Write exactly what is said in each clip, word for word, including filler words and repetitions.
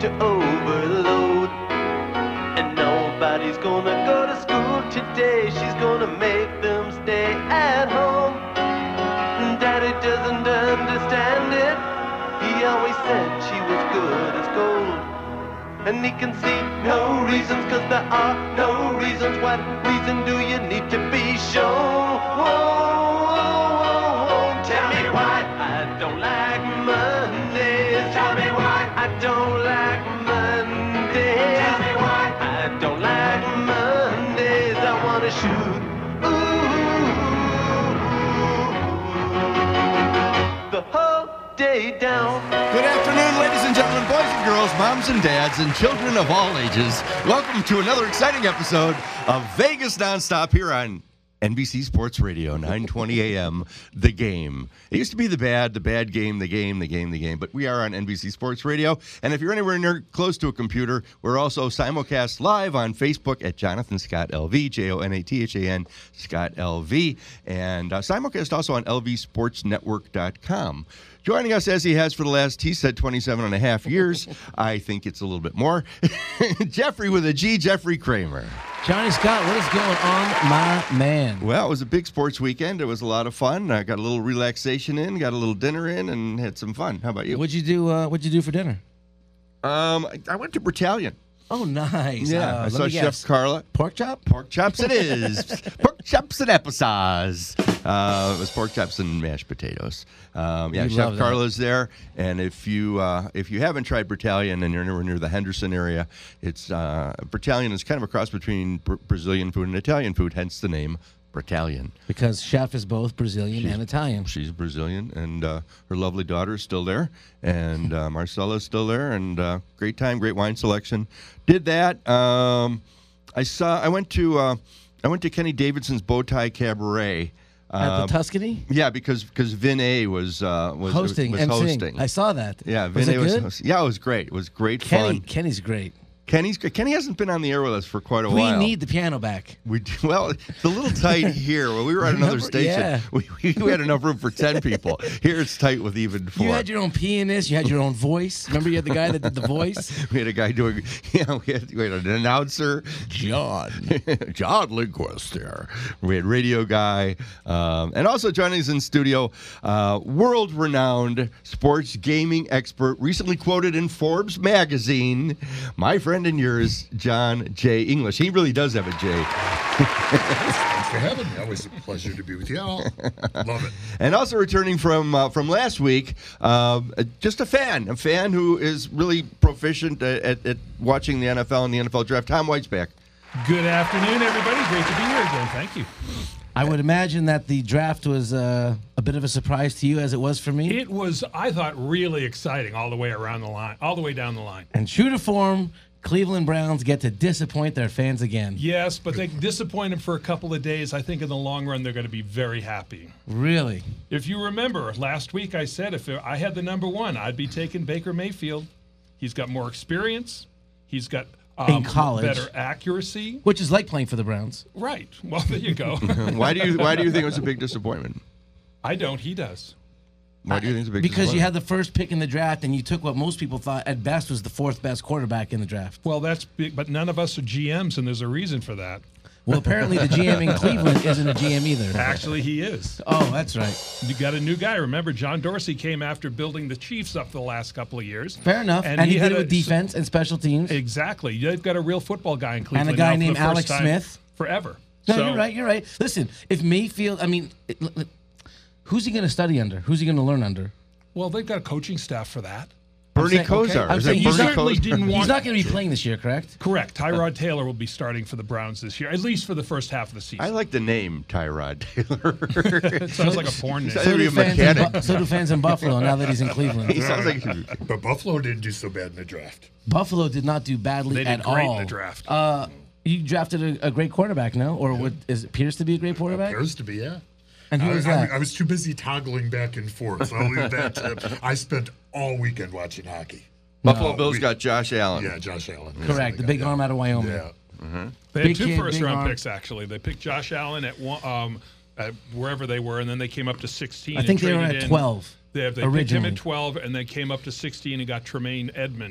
to overload. And nobody's gonna go to school today. She's gonna make them stay at home. Daddy doesn't understand it. He always said she was good as gold. And he can see no reasons, cause there are no reasons. What reason do you need to be shown? Whoa, whoa, whoa, whoa. Tell me why I don't like Mondays. Tell me why I don't like Mondays. Tell me why I don't like Mondays. I wanna shoot. Ooh, the whole day down. Good afternoon, ladies and gentlemen, boys and girls, moms and dads, and children of all ages. Welcome to another exciting episode of Vegas Nonstop here on N B C Sports Radio, nine twenty a.m., The Game. It used to be The Bad, The Bad Game, The Game, The Game, The Game, but we are on N B C Sports Radio. And if you're anywhere near close to a computer, we're also simulcast live on Facebook at Jonathan Scott L V, J O N A T H A N Scott L V, and uh, simulcast also on L V sports network dot com. Joining us, as he has for the last, he said twenty-seven and a half years. I think it's a little bit more. Jeffrey with a G, Jeffrey Kramer. Johnny Scott, what is going on, my man? Well, it was a big sports weekend. It was a lot of fun. I got a little relaxation in, got a little dinner in, and had some fun. How about you? What'd you do? Uh, what'd you do for dinner? Um, I, I went to Battalion. Oh, nice. Yeah, uh, I saw Chef guess. Carla. Pork chop? Pork chops it is. Pork chops and applesauce. Uh, it was pork chops and mashed potatoes. Um, yeah, You Chef love that. Carla's there. And if you uh, if you haven't tried Battalion and you're anywhere near the Henderson area, it's uh, Battalion is kind of a cross between Br- Brazilian food and Italian food, hence the name Battalion. Because Chef is both Brazilian and Italian. She's Brazilian, and uh, her lovely daughter is still there, and uh, Marcella's still there, and uh, great time, great wine selection. Did that. Um, I saw. I went to. Uh, I went to Kenny Davidson's Bowtie Cabaret. At Um, the Tuscany? Yeah, because because Vin A was uh, was Hosting, was emceeing. hosting. I saw that. Yeah, was Vin it A was good? hosting. Yeah, it was great. It was great Kenny, fun. Kenny's great. Kenny's Kenny hasn't been on the air with us for quite a We while. need the piano back. We do, well, it's a little tight here. When we were at another Remember? station, Yeah. we, we had enough room for ten people. Here it's tight with even four. You had your own pianist. You had your own voice. Remember you had the guy that did the voice? We had a guy doing, you know, we had, we had an announcer, John. John Lindquist there. We had radio guy, um, and also joining us in studio, uh, world-renowned sports gaming expert, recently quoted in Forbes magazine, my friend and yours, John J. English. He really does have a J. Thanks for having me. Always a pleasure to be with you all. Love it. And also returning from uh, from last week, uh, just a fan, a fan who is really proficient at, at, at watching the N F L and the N F L draft. Tom White's back. Good afternoon, everybody. Great to be here again. Thank you. I would imagine that the draft was uh, a bit of a surprise to you as it was for me. It was, I thought, really exciting all the way around the line, all the way down the line. And true to form, Cleveland Browns get to disappoint their fans again. Yes, but they disappoint them for a couple of days. I think in the long run, they're going to be very happy. Really? If you remember, last week I said if I had the number one, I'd be taking Baker Mayfield. He's got more experience. He's got um, In college. better accuracy. Which is like playing for the Browns. Right. Well, there you go. Why do you Why do you think it was a big disappointment? I don't. He does. Why do you think it's a big Because you disappointment? had the first pick in the draft, and you took what most people thought at best was the fourth best quarterback in the draft. Well, that's big, but none of us are G Ms, and there's a reason for that. Well, apparently the G M in Cleveland isn't a G M either. Actually, he is. Oh, that's right. You got a new guy. Remember, John Dorsey came after building the Chiefs up the last couple of years. Fair enough. And, he, had did it a- with defense and special teams. Exactly. They've got a real football guy in Cleveland. And a guy now for named the first Alex time Smith. Forever. No, So- you're right. You're right. Listen, if Mayfield, I mean, it- l- l- who's he going to study under? Who's he going to learn under? Well, they've got a coaching staff for that. Bernie saying- Kosar. I'm Is saying it he Bernie certainly Kosar? didn't want- He's not going to be playing this year, correct? Correct. Tyrod Taylor will be starting for the Browns this year, at least for the first half of the season. I like the name Tyrod Taylor. It sounds like a porn name. So So Maybe do, a fans in mechanic. Bu- so do fans in Buffalo now that he's in Cleveland. he sounds like But Buffalo didn't do so bad in the draft. Buffalo did not do badly They at did great all. in the draft. Uh, you drafted a, a great quarterback, no? Or would, is it appears to be a great quarterback? Appears to be, yeah. And who I, was I- that? I was too busy toggling back and forth. So I'll leave that to, I spent all weekend watching hockey. Buffalo No, Bills we- got Josh Allen. Yeah, Josh Allen. Correct, the big arm out of Wyoming. Yeah. They Big had two kid, first big round arm. picks, actually. They picked Josh Allen at one, um, at wherever they were, and then they came up to sixteen. I think and they were traded at in- twelve They, they picked him originally. at twelve, and they came up to sixteen and got Tremaine Edmonds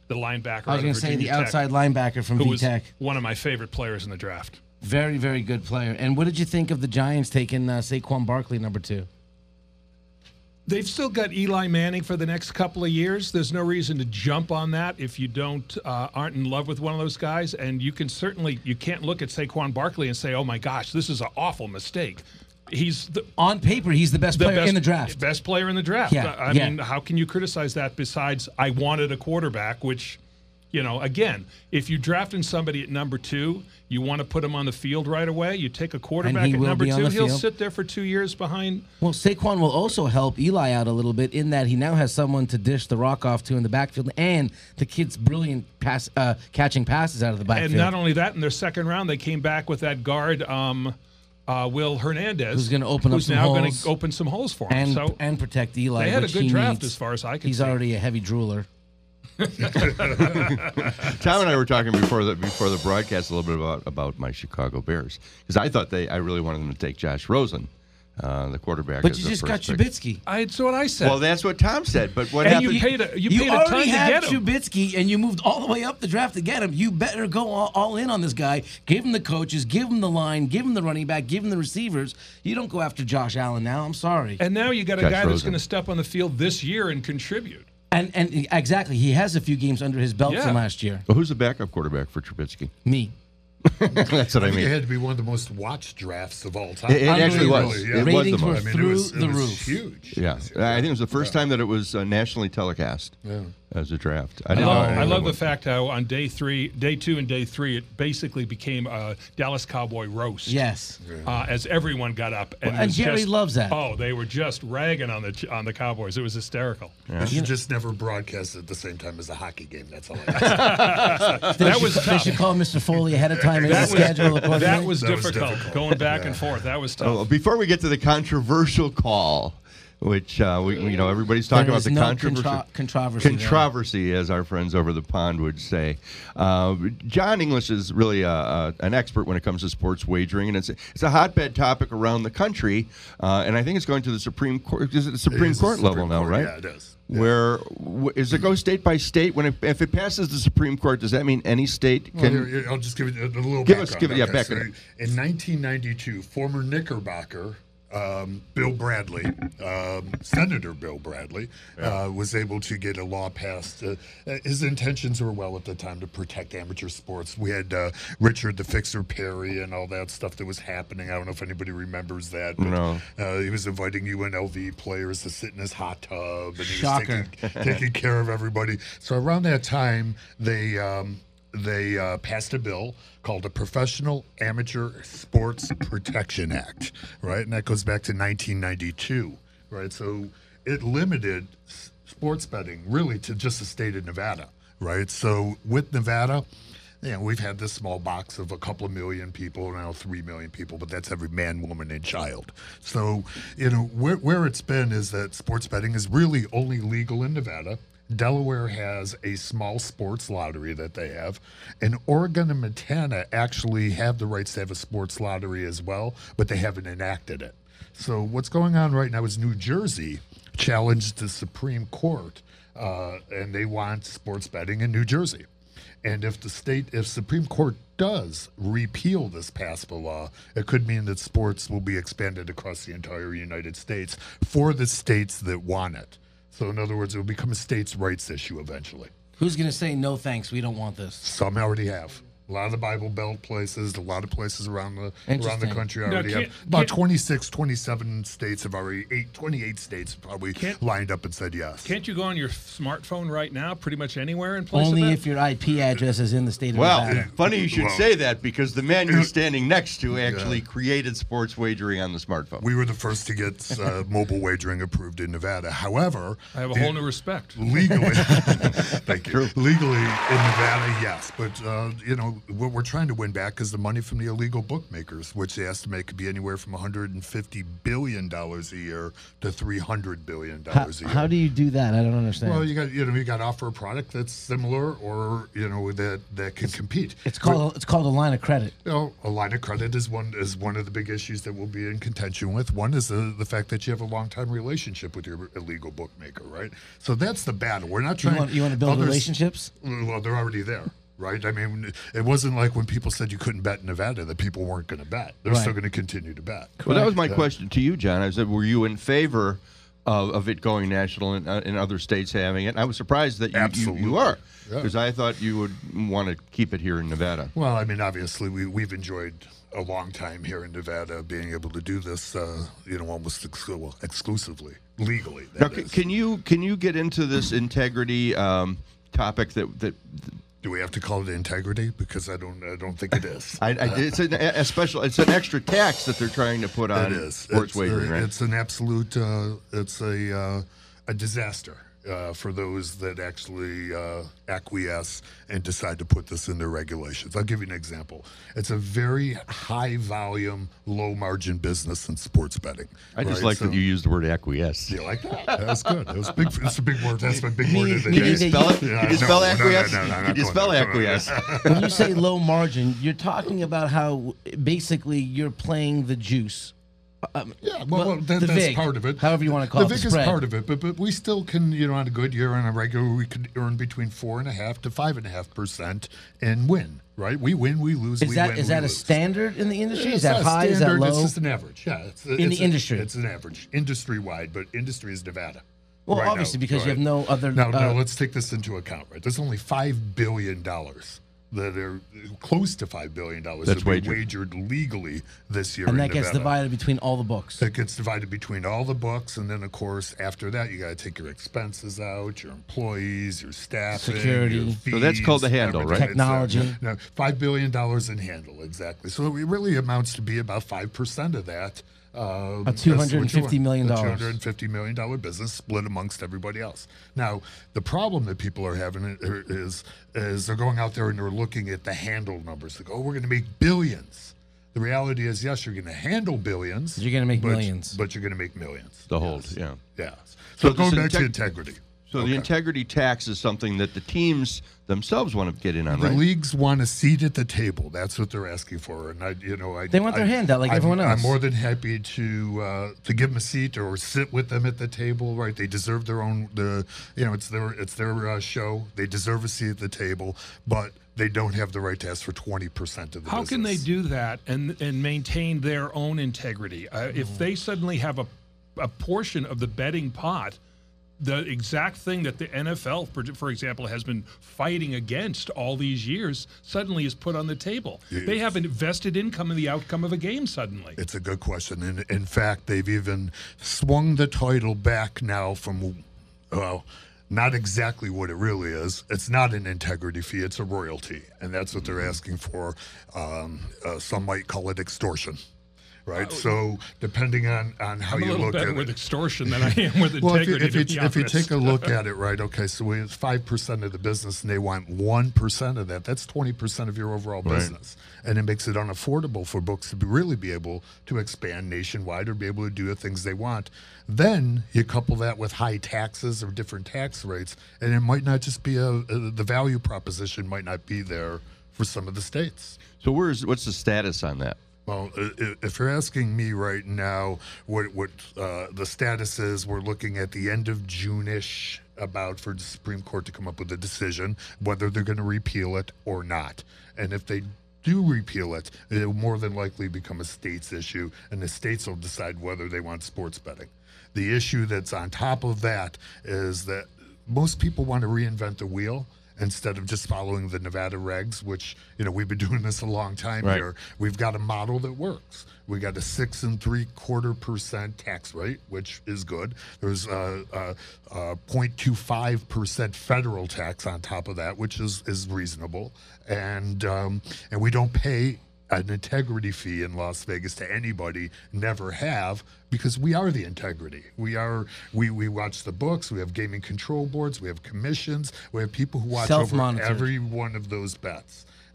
the linebacker. I was going to say the outside linebacker from who was V-Tech. one of my favorite players in the draft. Very, very good player. And what did you think of the Giants taking uh, Saquon Barkley, number two? They've still got Eli Manning for the next couple of years. There's no reason to jump on that if you don't uh, aren't in love with one of those guys. And you can certainly you can't look at Saquon Barkley and say, "Oh my gosh, this is an awful mistake." He's the, On paper, he's the best the player best, in the draft. Best player in the draft. Yeah, I yeah. mean, how can you criticize that? Besides, I wanted a quarterback, which, you know, again, if you drafting somebody at number two, you want to put him on the field right away. You take a quarterback he at will number be on two, the he'll field. sit there for two years behind. Well, Saquon will also help Eli out a little bit in that he now has someone to dish the rock off to in the backfield, and the kid's brilliant pass, uh, catching passes out of the backfield. And not only that, in their second round, they came back with that guard, um, uh, Will Hernandez, Who's gonna open up who's some now going holes. to open some holes for him. and so and protect Eli. they had a which good he draft needs. as far as I can He's see. already a heavy drooler. Tom and I were talking before the before the broadcast a little bit about about my Chicago Bears because I thought they I really wanted them to take Josh Rosen, uh, the quarterback. But as you the just got first pick. Trubisky. I, that's what I said. Well, that's what Tom said. But what and happened? you paid a you, You paid a ton already to had get him. Trubisky, and you moved all the way up the draft to get him. You better go all, all in on this guy. Give him the coaches, give him the line, give him the running back, give him the receivers. You don't go after Josh Allen now. I'm sorry. And now you got a Josh guy that's Rosen. going to step on the field this year and contribute. And and exactly, he has a few games under his belt Yeah. from last year. Well, who's the backup quarterback for Trubisky? Me. That's what I I think mean. it had to be one of the most watched drafts of all time. It, it actually was. Really, It yeah. was the Ratings were most. I mean, through it was, it the was roof. huge. Yeah, I think it was the first time that it was uh, nationally telecast Yeah. as a draft. I didn't love, know I anyone love the was. fact how on day three, day two and day three, it basically became a Dallas Cowboy roast. Yes. Uh, as everyone got up, and, Well, and was Jerry just- loves that. Oh, they were just ragging on the on the Cowboys. It was hysterical. You should just never broadcast at the same time as a hockey game. That's all I ask. They That should, was They tough. should call Mister Foley ahead of time and That schedule was, accordingly. that was That was difficult, difficult. going back Yeah. and forth. That was tough. Oh, before we get to the controversial call, which uh, we, you know, everybody's talking There about is the no controversy. contro- controversy there. Controversy, as our friends over the pond would say. Uh, John English is really a, a, an expert when it comes to sports wagering, and it's it's a hotbed topic around the country. Uh, and I think it's going to the Supreme Court. Is it the Supreme It is the Court level Supreme now, Court. right? Yeah, it is. Where w- is it go state by state? When it, if it passes the Supreme Court, does that mean any state Well, can? here, here, I'll just give you a, a little Give us- background. give it- yeah, Okay, background. so in nineteen ninety-two, former Knickerbocker um, Bill Bradley, um, Senator Bill Bradley, uh, was able to get a law passed. Uh, uh, his intentions were well at the time to protect amateur sports. We had uh, Richard the Fixer Perry and all that stuff that was happening. I don't know if anybody remembers that. But, No. uh, he was inviting U N L V players to sit in his hot tub, and he Shocker. was taking, taking care of everybody. So around that time, they um, they uh, passed a bill called the Professional Amateur Sports Protection Act, right? And that goes back to nineteen ninety-two, right? So it limited s- sports betting really to just the state of Nevada, right? So with Nevada, you know, we've had this small box of a couple of million people, now three million people, but that's every man, woman, and child. So, you know, where, where it's been is that sports betting is really only legal in Nevada. Delaware has a small sports lottery that they have, and Oregon and Montana actually have the rights to have a sports lottery as well, but they haven't enacted it. So what's going on right now is New Jersey challenged the Supreme Court, uh, and they want sports betting in New Jersey. And if the state, if Supreme Court does repeal this PASPA law, it could mean that sports will be expanded across the entire United States for the states that want it. So in other words, it will become a states' rights issue eventually. Who's going to say no thanks? We don't want this. Some already have. A lot of the Bible Belt places, a lot of places around the around the Interesting. country Now, already can't- have. About can't- twenty-six, twenty-seven states have already, eight, twenty-eight states probably Can't- lined up and said yes. Can't you go on your smartphone right now, pretty much anywhere in place Only of if your I P address is in the state of Well, Nevada. funny you should Well- say that because the man you're standing next to actually created sports wagering on the smartphone. We were the first to get uh, mobile wagering approved in Nevada. However, I have a the- whole new respect. legally, thank you. Legally in Nevada, yes, but uh, you know, what we're trying to win back is the money from the illegal bookmakers, which they estimate could be anywhere from one hundred fifty billion dollars a year to three hundred billion dollars How, a year. how do you do that? I don't understand. Well, you got you know you got to offer a product that's similar or you know that that can compete. it's called it's called a line of credit. You know, a line of credit is one is one of the big issues that we'll be in contention with. One is the, the fact that you have a long time relationship with your illegal bookmaker, right? So that's the battle. We're not You trying. want, you want to build others- relationships? Well, they're already there, right? I mean, it wasn't like when people said you couldn't bet in Nevada that people weren't going to bet. They're Right. still going to continue to bet. Well, that was my question to you, John. I said, were you in favor of, of it going national and uh, in other states having it? And I was surprised that you, you, Absolutely. you are, Yeah. because I thought you would want to keep it here in Nevada. Well, I mean, obviously, we we've enjoyed a long time here in Nevada being able to do this, uh, you know, almost ex- well, exclusively, legally. Now, that c- is. can you can you get into this integrity um, topic that that Do we have to call it integrity? Because I don't, I don't think it is. I, I, it's an, a special it's an extra tax that they're trying to put on It is. sports it's, wagering, uh, right? It's an absolute. Uh, it's a uh, a disaster uh, for those that actually uh, acquiesce and decide to put this in their regulations. I'll give you an example. It's a very high volume, low margin business in sports betting. I just right? like So- that you used the word acquiesce. You like that? That's good. It was big. It's a big word. That's my big word Meaning- of the meaning day. that you- Spell it? Yeah, Can you no, spell no, no, acquiesce? no, no, Can not you going spell there. acquiesce? When you say low margin, you're talking about how basically you're playing the juice. Um, Yeah, well, Well, well that, the that's vig, part of it. however you wanna call the it, the vig is spread. part of it, but but we still can, you know, on a good year, on a regular, we could earn between four and a half to five and a half percent and win. Right? We win, we lose. Is we that win, is we that a lose. standard in the industry? Is It's that not high? Is that standard, low? It's just an average. Yeah, it's, In the it's a- industry. it's an average, industry wide, but industry is Nevada. Well, right obviously, now. because you Right. have no other. Now, now uh, let's take this into account, right? There's only five billion dollars that are close to five billion dollars That's that we wagered. wagered legally this year. and in that gets Nevada. divided between all the books. It gets divided between all the books, and then of course after that you got to take your expenses out, your employees, your staff, Security. your So that's fees, called the handle, everything. right? It's, uh, Technology. no, five billion dollars in handle, exactly. So it really amounts to be about five percent of that. Um, A two hundred fifty million dollars. Two hundred fifty million dollar business split amongst everybody else. Now, the problem that people are having is is they're going out there and they're looking at the handle numbers. They go, "Oh, we're going to make billions." The reality is, yes, you're going to handle billions. You're gonna make but- millions. but you're going to make millions. The hold, Yes. yeah. Yeah. So So, going this back to integ- integrity. So the Okay. integrity tax is something that the teams themselves want to get in on, The right? leagues want a seat at the table. That's what they're asking for, and I, you know, I They want their I- handout like I'm- everyone else. I'm more than happy to uh, to give them a seat or sit with them at the table. Right? They deserve their own. The you know, it's their it's their uh, show. They deserve a seat at the table, but they don't have the right to ask for twenty percent of the. How can they business. do that and and maintain their own integrity? Uh, Mm-hmm. if they suddenly have a, a portion of the betting pot, the exact thing that the N F L, for, for example, has been fighting against all these years, suddenly is put on the table. They have a vested income in the outcome of a game suddenly. It's a good question. And in fact, they've even swung the title back now from, well, not exactly what it really is. It's not an integrity fee, it's a royalty. And that's what they're asking for. Um, uh, some might call it extortion. Right, so depending on, on how I'm a you little look better at with it, extortion than I am with integrity. well, if you, if, to you, be if you honest. take a look at it, right, okay, so we have five percent of the business and they want one percent of that. That's twenty percent of your overall Right. business. And it makes it unaffordable for books to be, really be able to expand nationwide or be able to do the things they want. Then you couple that with high taxes or different tax rates, and it might not just be a, a the value proposition might not be there for some of the states. So where's what's the status on that? Well, i- i- if you're asking me right now, what what uh, the status is, we're looking at the end of June-ish about for the Supreme Court to come up with a decision whether they're going to repeal it or not. And if they do repeal it, it will more than likely become a state's issue, and the states will decide whether they want sports betting. The issue that's on top of that is that most people want to reinvent the wheel instead of just following the Nevada regs, which, you know, we've been doing this a long time Right. here. We've got a model that works. We got a six and three quarter percent tax rate, which is good. There's a, a, a zero point two five percent federal tax on top of that, which is, is reasonable. And um, and we don't pay an integrity fee in Las Vegas to anybody, never have, because we are the integrity. We are we we watch the books, we have gaming control boards, we have commissions, we have people who watch over Self-monitored. every one of those bets.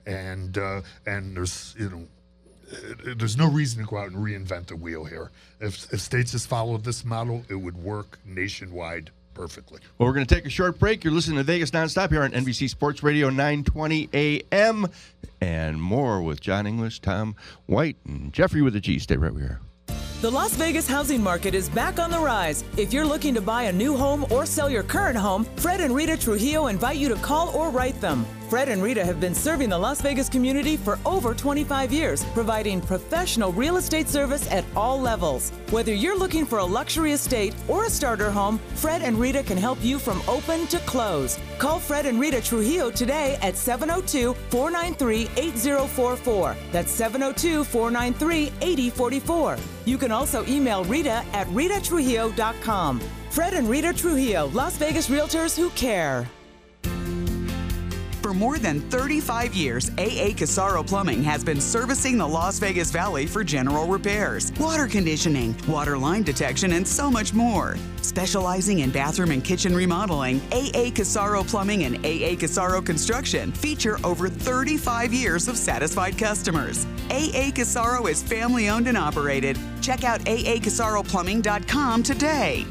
and uh, and there's you know. There's no reason to go out and reinvent the wheel here. If, if states just followed this model, it would work nationwide perfectly. Well, we're going to take a short break. You're listening to Vegas Nonstop here on N B C Sports Radio nine twenty A M. And more with John English, Tom White, and Jeffrey with a G. Stay right where we are. The Las Vegas housing market is back on the rise. If you're looking to buy a new home or sell your current home, Fred and Rita Trujillo invite you to call or write them. Fred and Rita have been serving the Las Vegas community for over twenty-five years, providing professional real estate service at all levels. Whether you're looking for a luxury estate or a starter home, Fred and Rita can help you from open to close. Call Fred and Rita Trujillo today at seven oh two, four nine three, eight oh four four. That's seven oh two, four nine three, eight oh four four. You can also email Rita at rita trujillo dot com. Fred and Rita Trujillo, Las Vegas Realtors who care. For more than thirty-five years, A A Casaro Plumbing has been servicing the Las Vegas Valley for general repairs, water conditioning, water line detection, and so much more. Specializing in bathroom and kitchen remodeling, A A Casaro Plumbing and A A Casaro Construction feature over thirty-five years of satisfied customers. A A Casaro is family owned and operated. Check out A A Casaro Plumbing dot com today.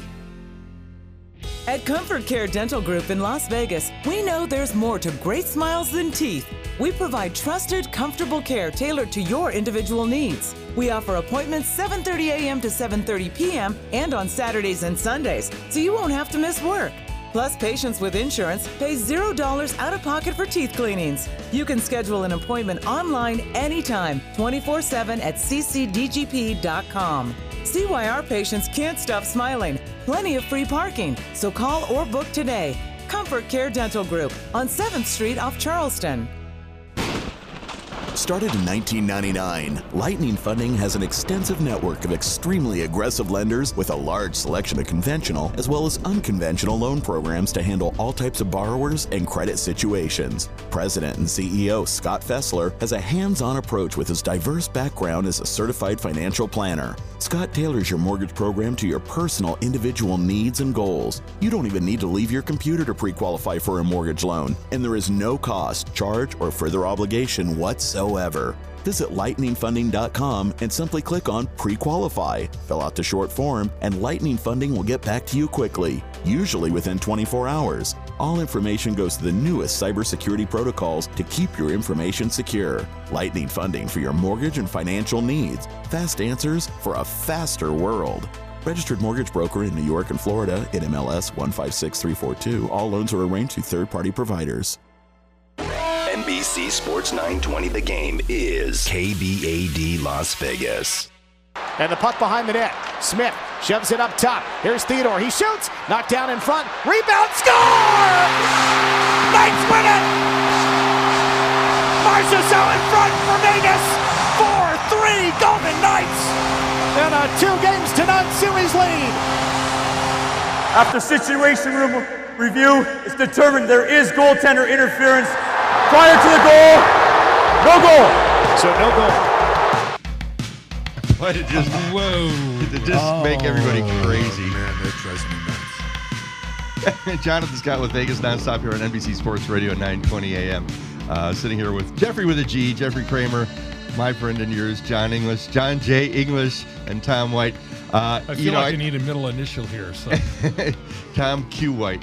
At Comfort Care Dental Group in Las Vegas, we know there's more to great smiles than teeth. We provide trusted, comfortable care tailored to your individual needs. We offer appointments seven thirty a m to seven thirty p m and on Saturdays and Sundays, so you won't have to miss work. Plus, patients with insurance pay zero dollars out of pocket for teeth cleanings. You can schedule an appointment online anytime, twenty-four seven at c c d g p dot com. See why our patients can't stop smiling. Plenty of free parking, so call or book today. Comfort Care Dental Group on seventh street off Charleston. Started in nineteen ninety-nine, Lightning Funding has an extensive network of extremely aggressive lenders with a large selection of conventional as well as unconventional loan programs to handle all types of borrowers and credit situations. President and C E O Scott Fessler has a hands-on approach with his diverse background as a certified financial planner. Scott tailors your mortgage program to your personal individual needs and goals. You don't even need to leave your computer to pre-qualify for a mortgage loan, and there is no cost, charge, or further obligation whatsoever. Visit lightning funding dot com and simply click on Pre-Qualify. Fill out the short form, and Lightning Funding will get back to you quickly, usually within twenty-four hours. All information goes to the newest cybersecurity protocols to keep your information secure. Lightning Funding for your mortgage and financial needs. Fast answers for a faster world. Registered mortgage broker in New York and Florida, N M L S one five six three four two. All loans are arranged through third-party providers. N B C Sports nine twenty The Game is K B A D Las Vegas. And the puck behind the net. Smith shoves it up top. Here's Theodore. He shoots. Knocked down in front. Rebound. Score! Knights win it! Marchessault in front for Vegas. four three Golden Knights. And a two games to none series lead. After situation room review, it's determined there is goaltender interference prior to the goal. No goal. So no goal. Why did it just, Whoa. did it just oh. make everybody crazy? Man, that drives me nuts. Jonathan Scott with Vegas Nonstop here on N B C Sports Radio nine twenty A M. Uh, sitting here with Jeffrey with a G, Jeffrey Kramer, my friend and yours, John English, John J. English, and Tom White. Uh, I feel you know, like I, I need a middle initial here. So. Tom Q. White.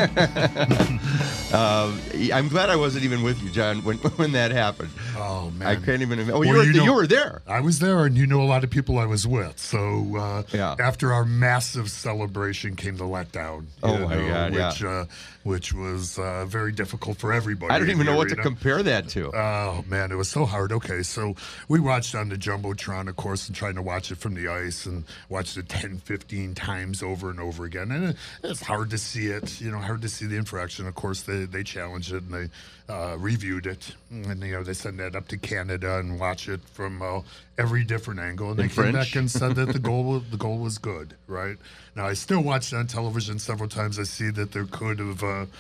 uh, I'm glad I wasn't even with you, John, when when that happened. Oh man, I can't even. Oh, well, you, were, you, know, you were there. I was there, and you know a lot of people I was with. So uh, yeah. after our massive celebration came the letdown. Oh my know, God! Which, yeah. uh, which was uh, very difficult for everybody. I don't even know what to arena. compare that to. Oh man, it was so hard. Okay, so we watched on the Jumbotron, of course, and trying to watch it from the ice and watched it ten, fifteen times over and over again. And it, it's hard to see it, you know, hard to see the infraction. Of course, they, they challenged it and they uh, reviewed it. And, you know, they sent that up to Canada and watch it from uh, every different angle. And In they came French? back and said that the goal was, the goal was good, right? Now, I still watched it on television several times. I see that there could have... Uh,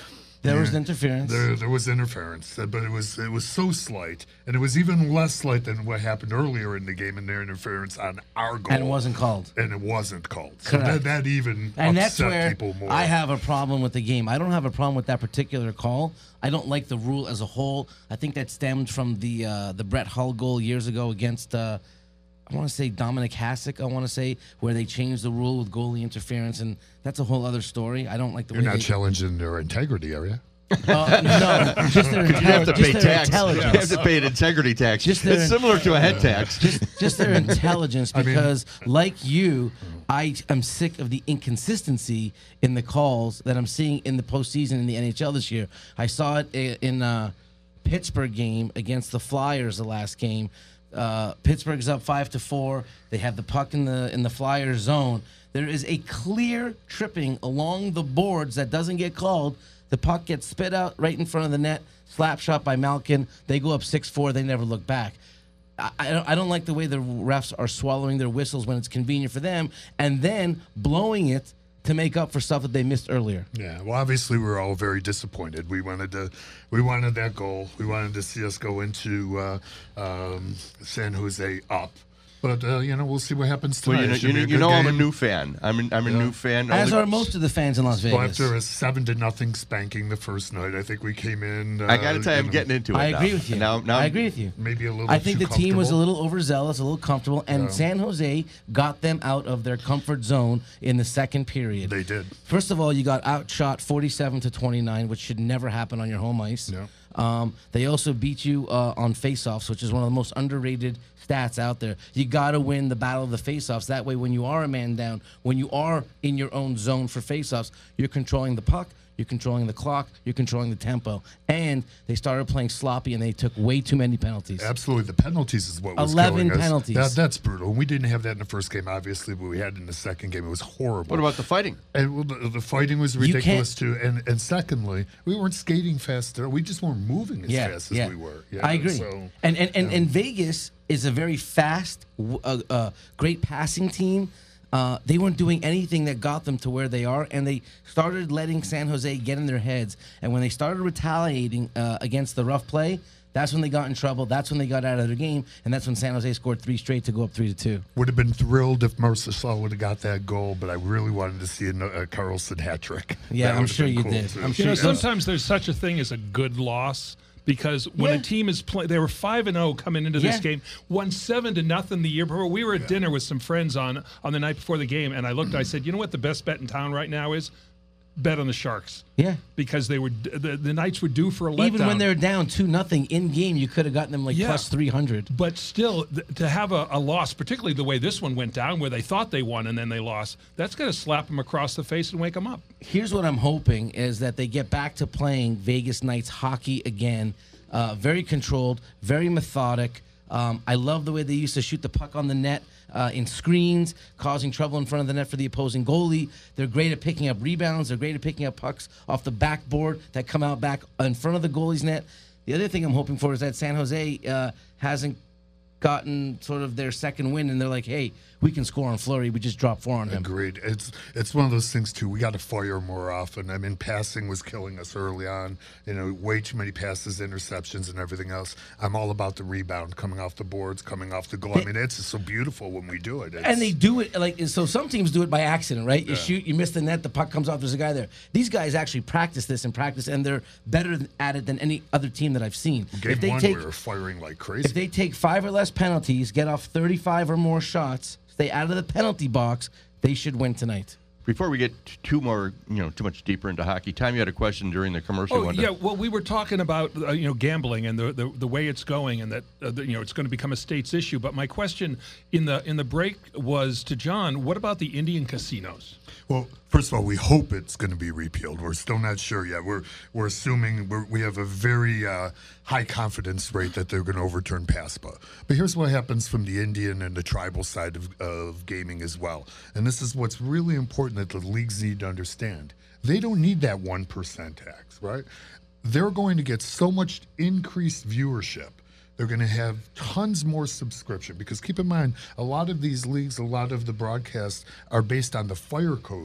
There Yeah. was interference. There, there was interference, uh, but it was it was so slight, and it was even less slight than what happened earlier in the game in their interference on our goal. And it wasn't called. And it wasn't called. So Correct. that, that even And that's upset where people more. I have a problem with the game. I don't have a problem with that particular call. I don't like the rule as a whole. I think that stemmed from the uh, the Brett Hull goal years ago against, uh, I want to say Dominic Hasek, I want to say, where they changed the rule with goalie interference, and that's a whole other story. I don't like the You're way not they... challenging their integrity, are you? Uh, no, just their, You have to intelli- pay just their tax. You intelligence. have to pay an integrity tax. Just their It's similar to a head tax. Just, just their intelligence, I mean- because like you, I am sick of the inconsistency in the calls that I'm seeing in the postseason in the N H L this year. I saw it i- in a Pittsburgh game against the Flyers the last game. Uh, Pittsburgh's up five to four. They have the puck in the in the Flyers zone. There is a clear tripping along the boards that doesn't get called. The puck gets spit out right in front of the net. Slap shot by Malkin. They go up six four. They never look back. I, I, don't, I don't like the way the refs are swallowing their whistles when it's convenient for them and then blowing it to make up for stuff that they missed earlier. Yeah, well, obviously we were all very disappointed. We wanted to, we wanted that goal. We wanted to see us go into uh, um, San Jose up. But uh, you know, we'll see what happens tonight. Well, you know, It should you know, be a you good know I'm a game. new fan. I'm a, I'm a Yeah. new fan. As Only- are most of the fans in Las Vegas. Well, after a seven to nothing spanking the first night, I think we came in. Uh, I got to tell you, I'm know, getting into it I now. agree with you. Now, now I agree with you. Maybe a little. I think too the team was a comfortable. little overzealous, a little comfortable, and Yeah. San Jose got them out of their comfort zone in the second period. They did. First of all, you got outshot forty-seven to twenty-nine, which should never happen on your home ice. Yeah. Um, they also beat you uh, on faceoffs, which is one of the most underrated stats out there. You got to win the battle of the faceoffs. That way, when you are a man down, when you are in your own zone for faceoffs, you're controlling the puck, you're controlling the clock, you're controlling the tempo. And they started playing sloppy, and they took way too many penalties. Absolutely, the penalties is what was eleven killing us. penalties. That, that's brutal. We didn't have that in the first game, obviously, but we had it in the second game. It was horrible. What about the fighting? And well, the, the fighting was You ridiculous too. And and secondly, we weren't skating faster. We just weren't moving as yeah, fast as yeah. we were. Yeah, I agree. So, and and, and, and Vegas is a very fast, w- uh, uh, great passing team. Uh, they weren't doing anything that got them to where they are, and they started letting San Jose get in their heads. And when they started retaliating uh, against the rough play, that's when they got in trouble. That's when they got out of their game, and that's when San Jose scored three straight to go up three to two. would have been thrilled if Marcel would have got that goal, but I really wanted to see a, a Carlson hat trick. Yeah, That I'm would have sure been you cool, did. too. I'm You sure know, you- sometimes there's such a thing as a good loss because when Yeah. a team is playing, they were five and zero coming into this Yeah. game, won seven to nothing the year before. We were at dinner with some friends on on the night before the game, and I looked. I said, "You know what? The best bet in town right now is bet on the Sharks." Yeah. because they were the, the Knights were due for a letdown. Even when they're down two nothing in game, you could have gotten them like Yeah. plus three hundred. But still, th- to have a, a loss, particularly the way this one went down, where they thought they won and then they lost, that's going to slap them across the face and wake them up. Here's what I'm hoping is that they get back to playing Vegas Knights hockey again. Uh, very controlled, very methodic. Um, I love the way they used to shoot the puck on the net uh, in screens, causing trouble in front of the net for the opposing goalie. They're great at picking up rebounds. They're great at picking up pucks off the backboard that come out back in front of the goalie's net. The other thing I'm hoping for is that San Jose uh, hasn't gotten sort of their second win, and they're like, hey, we can score on Fleury. We just dropped four on him. Agreed. It's it's one of those things too. We got to fire more often. I mean, passing was killing us early on. You know, way too many passes, interceptions, and everything else. I'm all about the rebound, coming off the boards, coming off the goal. I mean, it's just so beautiful when we do it. It's, And they do it like so. Some teams do it by accident, right? You Yeah. shoot, you miss the net, the puck comes off. There's a guy there. These guys actually practice this and practice, and they're better at it than any other team that I've seen. game if they one take, we were firing like crazy. if they take five or less penalties, get off thirty-five or more shots, stay out of the penalty box, they should win tonight. Before we get t- too more, you know, too much deeper into hockey, Tom, you had a question during the commercial. Oh one yeah, well, we were talking about uh, you know gambling and the, the the way it's going, and that uh, the, you know it's going to become a state's issue. But my question in the in the break was to John: what about the Indian casinos? Well, first of all, we hope it's going to be repealed. We're still not sure yet. We're we're assuming we're, we have a very uh, high confidence rate that they're going to overturn PASPA. But here's what happens from the Indian and the tribal side of, of gaming as well. And this is what's really important that the leagues need to understand. They don't need that one percent tax, right? They're going to get so much increased viewership. They're going to have tons more subscription because keep in mind, a lot of these leagues, a lot of the broadcasts are based on the fire code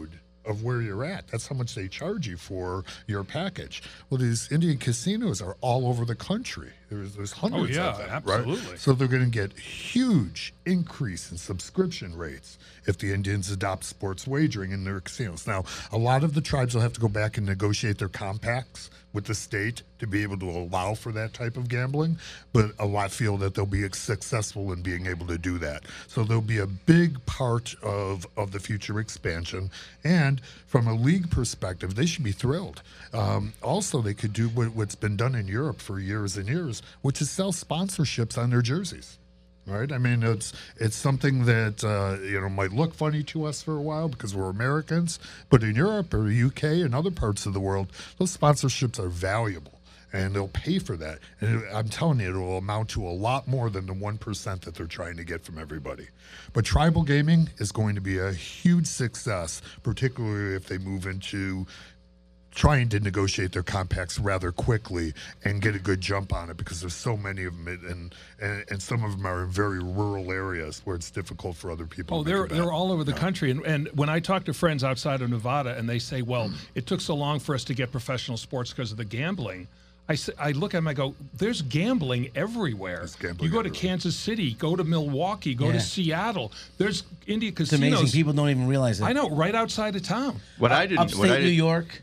of where you're at. That's how much they charge you for your package. Well, these Indian casinos are all over the country. There's, there's hundreds yeah, of them, absolutely. right? So they're going to get huge increase in subscription rates if the Indians adopt sports wagering in their casinos. Now, a lot of the tribes will have to go back and negotiate their compacts with the state to be able to allow for that type of gambling, but a lot feel that they'll be successful in being able to do that. So there'll be a big part of, of the future expansion, and from a league perspective, they should be thrilled. Um, also, they could do what, what's been done in Europe for years and years, which is sell sponsorships on their jerseys. Right, I mean, it's it's something that uh, you know might look funny to us for a while because we're Americans, but in Europe or U K and other parts of the world, those sponsorships are valuable, and they'll pay for that. And it, I'm telling you, it will amount to a lot more than the one percent that they're trying to get from everybody. But tribal gaming is going to be a huge success, particularly if they move into trying to negotiate their compacts rather quickly and get a good jump on it, because there's so many of them, and and, and some of them are in very rural areas where it's difficult for other people. Oh, to make they're a bet. they're all over the Yeah. country, and and when I talk to friends outside of Nevada, and they say, "Well, it took so long for us to get professional sports because of the gambling." I, s- I look at them, I go, there's gambling everywhere. gambling you go to everywhere. Kansas City, go to Milwaukee, go Yeah. to Seattle. There's India It's casinos. amazing. People don't even realize it. I know, right outside of town. What I didn't, Upstate what I New didn't, York.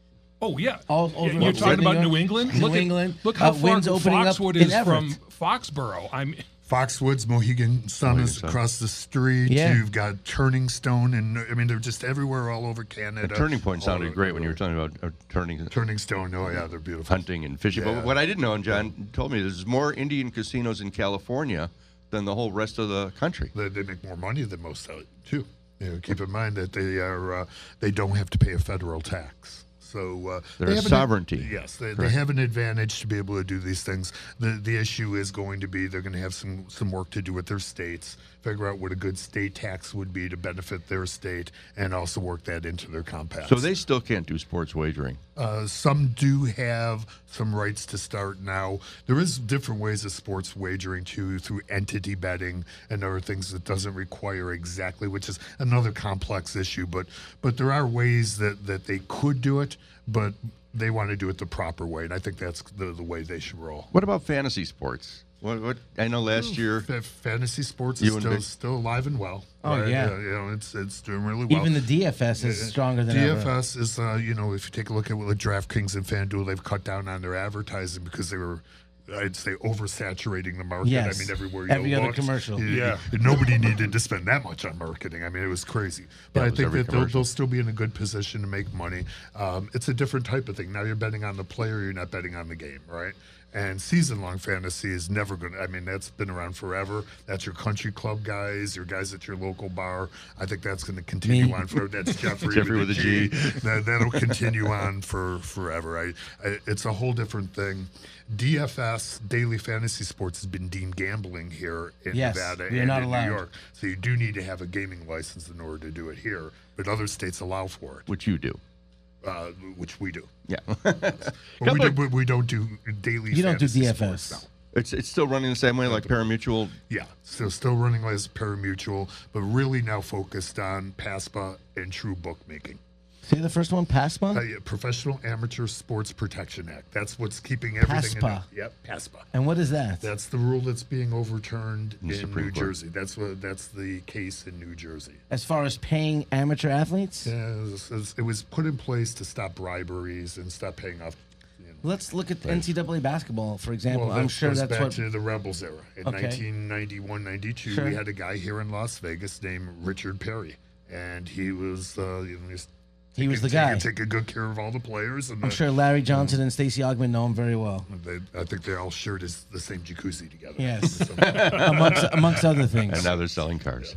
Oh yeah, All over you're upstate talking New about York, New England. New look at, England, Look how uh, far Wynn's opening up Foxwood in is from Everett. Foxborough. I'm. Foxwoods, Mohegan Sun is Sun. across the street. Yeah. You've got Turning Stone, and I mean they're just everywhere, all over Canada. the Turning Point all sounded over- great when you were talking about uh, turning, Turning Stone. Oh yeah, they're beautiful. hunting and fishing. Yeah. But what I didn't know, and John told me, there's more Indian casinos in California than the whole rest of the country. They, they make more money than most of it too. You know, keep in mind that they are uh, they don't have to pay a federal tax. So uh, They're they a have an- sovereignty. yes, they, they Correct. have an advantage to be able to do these things. The the issue is going to be they're going to have some some work to do with their states, figure out what a good state tax would be to benefit their state, and also work that into their compacts. So they still can't do sports wagering. Uh, some do have some rights to start now. There is different ways of sports wagering too, through entity betting and other things that doesn't require exactly, which is another complex issue. But but there are ways that, that they could do it, but they want to do it the proper way, and I think that's the, the way they should roll. What about fantasy sports? What, what I know last year, Fa- fantasy sports You is and still Vic- still alive and well. Oh, right? yeah. Uh, you know it's it's doing really well. Even the D F S is stronger than D ever. F S is, uh, you know, if you take a look at what like DraftKings and FanDuel, they've cut down on their advertising because they were, I'd say, oversaturating the market. Yes. I mean, everywhere you Every other looked, commercial. you- Yeah. you- nobody needed to spend that much on marketing. I mean, it was crazy. But Yeah, it I was think every that they'll, commercial. they'll still be in a good position to make money. Um, it's a different type of thing. Now you're betting on the player, you're not betting on the game, right? And season-long fantasy is never going to, I mean, that's been around forever. That's your country club guys, your guys at your local bar. I think that's going to continue Me. on for, that's Jeffrey, Jeffrey with a G. That, that'll continue on for forever. I, I, it's a whole different thing. D F S, Daily Fantasy Sports, has been deemed gambling here in Yes, Nevada we are and not in allowed. New York. So you do need to have a gaming license in order to do it here, but other states allow for it, which you do. uh, which we do. Yeah. But we, Couple do, of- but we don't do daily. You don't do fantasy D F sports, S. no. It's it's still running the same way like parimutuel. Yeah, so still running as parimutuel, but really now focused on PASPA and true bookmaking. Say the first one, PASPA? Uh, yeah, Professional Amateur Sports Protection Act. That's what's keeping everything PASPA. in. Yep, PASPA. And what is that? That's the rule that's being overturned In the in Supreme New Court. Jersey. That's what that's the case in New Jersey. As far as paying amateur athletes? Yeah, it was, it was- it was put in place to stop briberies and stop paying off. You know. Let's look at N C double A basketball, for example. Well, I'm that sure goes that's back what. to the Rebels era. In Okay. nineteen ninety-one ninety-two, Sure. we had a guy here in Las Vegas named Richard Perry, and he was uh, you know, just He was the taking- guy. taking good care of all the players. And I'm the- sure Larry Johnson and Stacey Ogman know him very well. They, I think they all shared his, the same jacuzzi together. Yes. So- amongst, amongst other things. And now they're selling cars.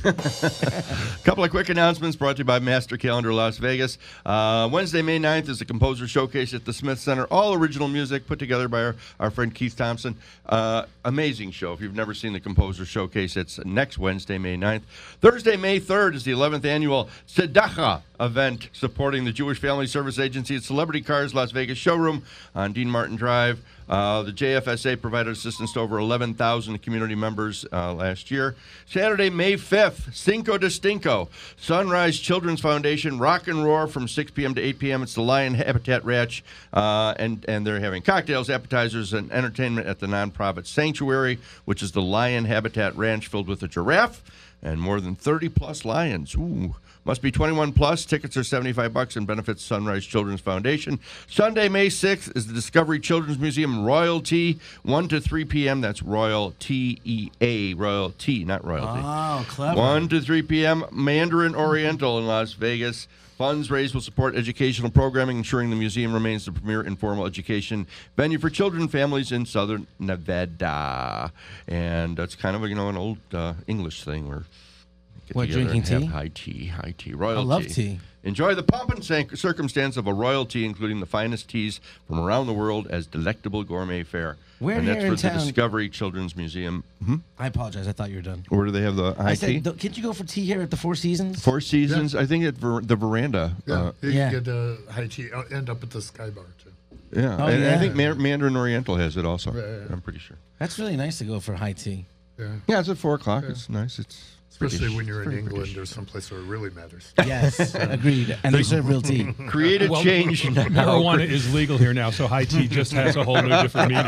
Couple of quick announcements brought to you by Master Calendar Las Vegas. Uh, Wednesday, May ninth is the Composer Showcase at the Smith Center. All original music put together by our, our friend Keith Thompson. Uh, amazing show. If you've never seen the Composer Showcase, it's next Wednesday, May ninth. Thursday, May third is the eleventh annual Tzedakah event supporting the Jewish Family Service Agency at Celebrity Cars Las Vegas showroom on Dean Martin Drive. Uh, the J F S A provided assistance to over eleven thousand community members uh, last year. Saturday, May fifth, Cinco de Stinko. Sunrise Children's Foundation, Rock and Roar from six p.m. to eight p.m. It's the Lion Habitat Ranch, uh, and, and they're having cocktails, appetizers, and entertainment at the nonprofit Sanctuary, which is the Lion Habitat Ranch filled with a giraffe and more than thirty plus lions. Ooh. Must be twenty-one plus. Tickets are seventy-five bucks and benefits Sunrise Children's Foundation. Sunday, May sixth is the Discovery Children's Museum Royalty, one to three p.m. That's Royal T E A, Royalty, not Royalty. Oh, clever. one to three p.m. Mandarin Oriental in Las Vegas. Funds raised will support educational programming, ensuring the museum remains the premier informal education venue for children and families in southern Nevada. And that's kind of, you know, an old uh, English thing where get What, together drinking and tea? have high tea, high tea, royal I love tea. tea. Enjoy the pomp and cir- circumstance of a royalty, including the finest teas from around the world as delectable gourmet fare. Where and here that's in for the town- Discovery Children's Museum. Hmm? I apologize. I thought you were done. Where do they have the high I tea? said, "Th- can't you go for tea here at the Four Seasons? Four Seasons. I think at ver- the veranda. Yeah, Uh, you Yeah. can get uh, high tea. uh, End up at the Sky Bar too. yeah. Oh, and yeah. I think Man- Mandarin Oriental has it also. Yeah, yeah, yeah. I'm pretty sure. That's really nice to go for high tea. Yeah, Yeah, it's at four o'clock. It's nice. It's especially British. when you're It's in very England British. or someplace where it really matters. Yes, agreed. And they serve real tea. Create a Well, change now. Marijuana is legal here now, so high tea just has a whole new different meaning.